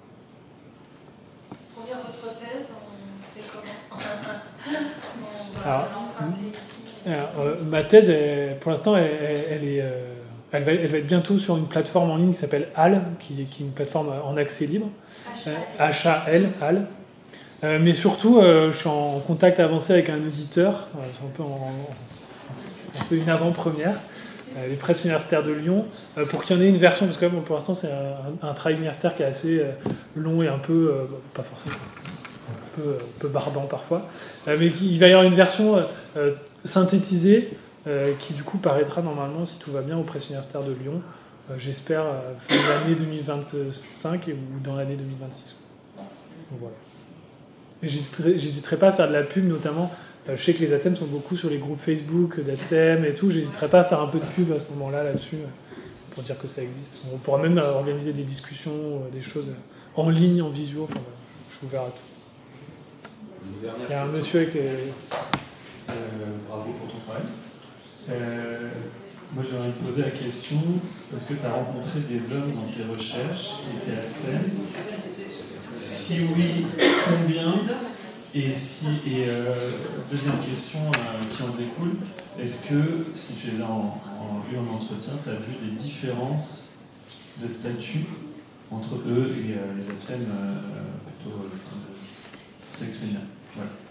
Alors, alors euh, ma thèse, elle, pour l'instant, elle, elle, est, euh, elle, va, elle va être bientôt sur une plateforme en ligne qui s'appelle H A L, qui, qui est une plateforme en accès libre. H A L, H A L. Euh, mais surtout, euh, je suis en contact avancé avec un éditeur. Euh, c'est, un peu en, c'est un peu une avant-première. Euh, les presses universitaires de Lyon, euh, pour qu'il y en ait une version, parce que bon, pour l'instant, c'est un, un travail universitaire qui est assez euh, long et un peu, euh, pas forcément... Un peu, un peu barbant parfois, euh, mais il va y avoir une version euh, synthétisée euh, qui du coup paraîtra normalement, si tout va bien, aux presses universitaires de Lyon, euh, j'espère euh, fin de l'année deux mille vingt-cinq et, ou dans l'année deux mille vingt-six. Donc, voilà. Et j'hésiterai, j'hésiterai pas à faire de la pub, notamment, euh, je sais que les A D S E M sont beaucoup sur les groupes Facebook d'A D S E M et tout, j'hésiterai pas à faire un peu de pub à ce moment-là là-dessus, euh, pour dire que ça existe. On pourra même euh, organiser des discussions, euh, des choses en ligne, en visio, enfin voilà, je suis ouvert à tout. Il y a un monsieur avec... Euh... Euh, bravo pour ton travail. Euh, moi, j'aimerais te poser la question, est-ce que tu as rencontré des hommes dans tes recherches qui étaient A D S E M ? Si oui, combien ? Et, si, et euh, deuxième question euh, qui en découle, est-ce que, si tu les as en, en vue en entretien, tu as vu des différences de statut entre eux et euh, les A D S E M euh, plutôt euh, sexuels ? Voilà.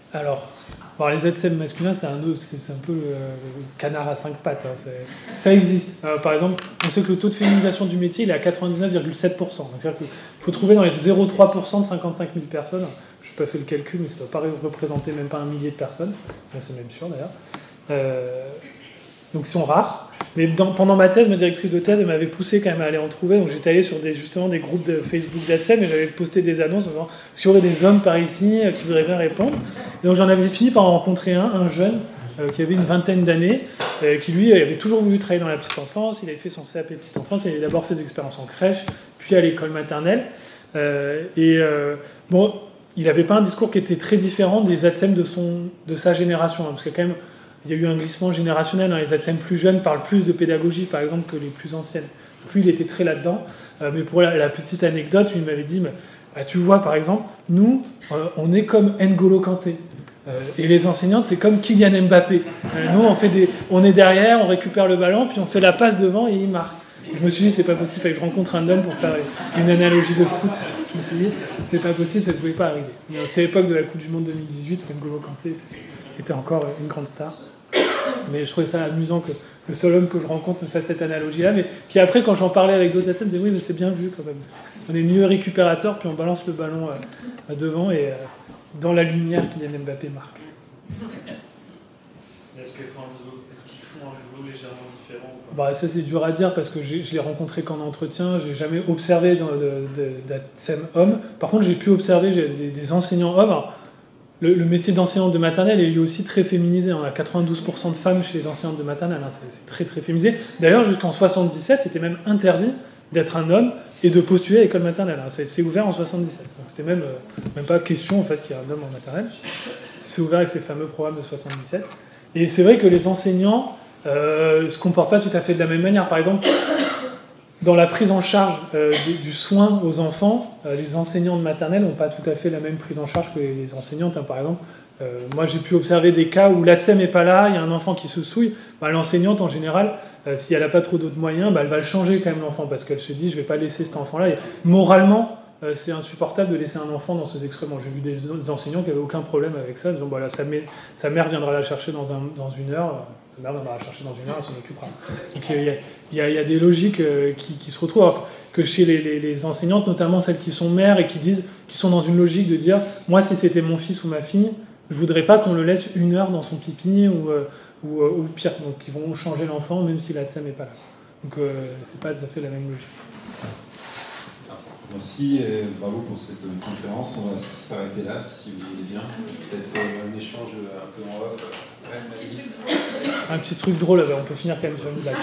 Alors, bon, les Z S E M masculins, c'est un, c'est, c'est un peu le, le canard à cinq pattes. Hein, c'est, ça existe. Euh, par exemple, on sait que le taux de féminisation du métier, il est à quatre-vingt-dix-neuf virgule sept pour cent. Donc, c'est-à-dire qu'il faut trouver dans les zéro virgule trois pour cent de cinquante-cinq mille personnes. Je n'ai pas fait le calcul, mais ça ne doit pas représenter même pas un millier de personnes. Là, c'est même sûr, d'ailleurs. Euh, donc, ils sont rares. Mais dans, pendant ma thèse, ma directrice de thèse, elle m'avait poussé quand même à aller en trouver. Donc, j'étais allé sur des, justement des groupes de Facebook d'A D S E M et j'avais posté des annonces en disant s'il y aurait des hommes par ici euh, qui voudraient bien répondre. Et donc, j'en avais fini par en rencontrer un, un jeune euh, qui avait une vingtaine d'années, euh, qui lui avait toujours voulu travailler dans la petite enfance. Il avait fait son C A P petite enfance. Il avait d'abord fait des expériences en crèche, puis à l'école maternelle. Euh, et euh, bon, il n'avait pas un discours qui était très différent des A D S E M de, son, de sa génération, hein, parce que quand même, il y a eu un glissement générationnel. Hein. Les A D S E M plus jeunes parlent plus de pédagogie, par exemple, que les plus anciennes. Lui, il était très là-dedans. Euh, mais pour la, la petite anecdote, il m'avait dit, mais, bah, tu vois, par exemple, nous, euh, on est comme N'Golo Kanté. Euh, et les enseignantes, c'est comme Kylian Mbappé. Euh, nous, on, fait des, on est derrière, on récupère le ballon, puis on fait la passe devant et il marque. Je me suis dit, c'est pas possible, il fallait que je rencontre un homme pour faire une analogie de foot. Je me suis dit, c'est pas possible, ça ne pouvait pas arriver. C'était l'époque de la Coupe du Monde deux mille dix-huit, où N'Golo Kanté était, était encore une grande star. Mais je trouvais ça amusant que le seul homme que je rencontre me fasse cette analogie-là, mais qui après, quand j'en parlais avec d'autres athlètes, me disaient, oui, mais c'est bien vu quand même. On est mieux récupérateur, puis on balance le ballon euh, devant, et euh, dans la lumière, Kylian Mbappé marque. Est-ce qu'ils font un boulot, est-ce qu'ils font un boulot légèrement différent ou pas ? Bah, ça, c'est dur à dire parce que j'ai, je l'ai rencontré qu'en entretien. Je n'ai jamais observé d'A D S E M homme. Par contre, j'ai pu observer j'ai des, des enseignants hommes. Alors, le, le métier d'enseignante de maternelle est lui aussi très féminisé. On a quatre-vingt-douze pour cent de femmes chez les enseignantes de maternelle. Hein. C'est, c'est très, très féminisé. D'ailleurs, jusqu'en soixante-dix-sept, c'était même interdit d'être un homme et de postuler à l'école maternelle. Hein. C'est, c'est ouvert en soixante-dix-sept. Donc, c'était même, euh, même pas question en fait, qu'il y ait un homme en maternelle. C'est ouvert avec ces fameux programmes de soixante-dix-sept. Et c'est vrai que les enseignants euh, ne se comportent pas tout à fait de la même manière. Par exemple, dans la prise en charge euh, du, du soin aux enfants, euh, les enseignants de maternelle n'ont pas tout à fait la même prise en charge que les enseignantes. Hein. Par exemple, euh, moi j'ai pu observer des cas où l'A D S E M n'est pas là, il y a un enfant qui se souille. Bah, l'enseignante, en général, euh, si elle n'a pas trop d'autres moyens, bah, elle va le changer quand même l'enfant parce qu'elle se dit je ne vais pas laisser cet enfant-là. Et moralement, Euh, c'est insupportable de laisser un enfant dans ces excréments. J'ai vu des, des enseignants qui n'avaient aucun problème avec ça, disant voilà, sa, mère, sa mère viendra la chercher dans, un, dans une heure, sa mère viendra la chercher dans une heure, elle s'en occupera. Donc il y, y, y a des logiques euh, qui, qui se retrouvent, alors que chez les, les, les enseignantes, notamment celles qui sont mères et qui disent, qui sont dans une logique de dire moi, si c'était mon fils ou ma fille, je voudrais pas qu'on le laisse une heure dans son pipi ou, euh, ou, euh, ou pire, donc ils vont changer l'enfant même si l'A D S E M n'est pas là. Donc euh, c'est pas tout à fait la même logique. Merci et bravo pour cette conférence. On va s'arrêter là si vous voulez bien. Peut-être un échange un peu en off. Ouais, un petit truc drôle, on peut finir quand même sur une blague.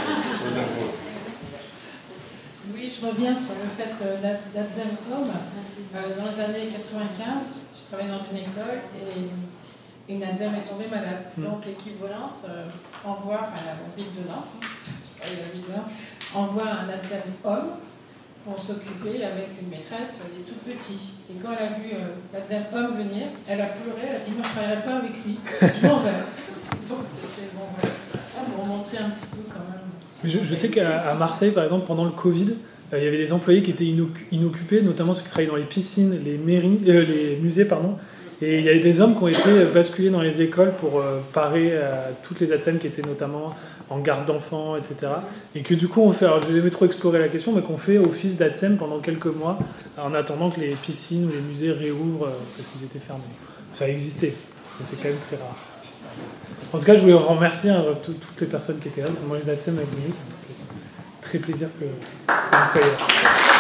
Oui, je reviens sur le fait que l'A D S E M homme, euh, dans les années quatre-vingt-quinze, je travaillais dans une école et une A D S E M est tombée malade. Mm. Donc l'équipe volante euh, envoie, enfin la ville de Nantes, je travaille à la ville de Nantes, envoie un A D S E M homme pour s'occuper avec une maîtresse des tout petits. Et quand elle a vu euh, l'A D S E M homme venir, elle a pleuré, elle a dit moi je ne travaillerai pas avec lui, je m'en vais. Donc c'était bon, voilà. Ah, pour montrer un petit peu quand même. Je, je sais qu'à Marseille, par exemple, pendant le Covid, euh, il y avait des employés qui étaient inoccupés, notamment ceux qui travaillaient dans les piscines, les, mairies, euh, les musées, pardon. Et il y avait des hommes qui ont été basculés dans les écoles pour euh, parer à toutes les A D S E M qui étaient notamment en garde d'enfants, et cetera. Et que du coup, on fait, alors je n'ai jamais trop exploré la question, mais qu'on fait office d'A D S E M pendant quelques mois, en attendant que les piscines ou les musées réouvrent euh, parce qu'ils étaient fermés. Ça a existé, mais c'est quand même très rare. En tout cas, je voulais remercier hein, tout, toutes les personnes qui étaient là, notamment les A D S E M avec nous. Ça me fait très plaisir que, que vous soyez là.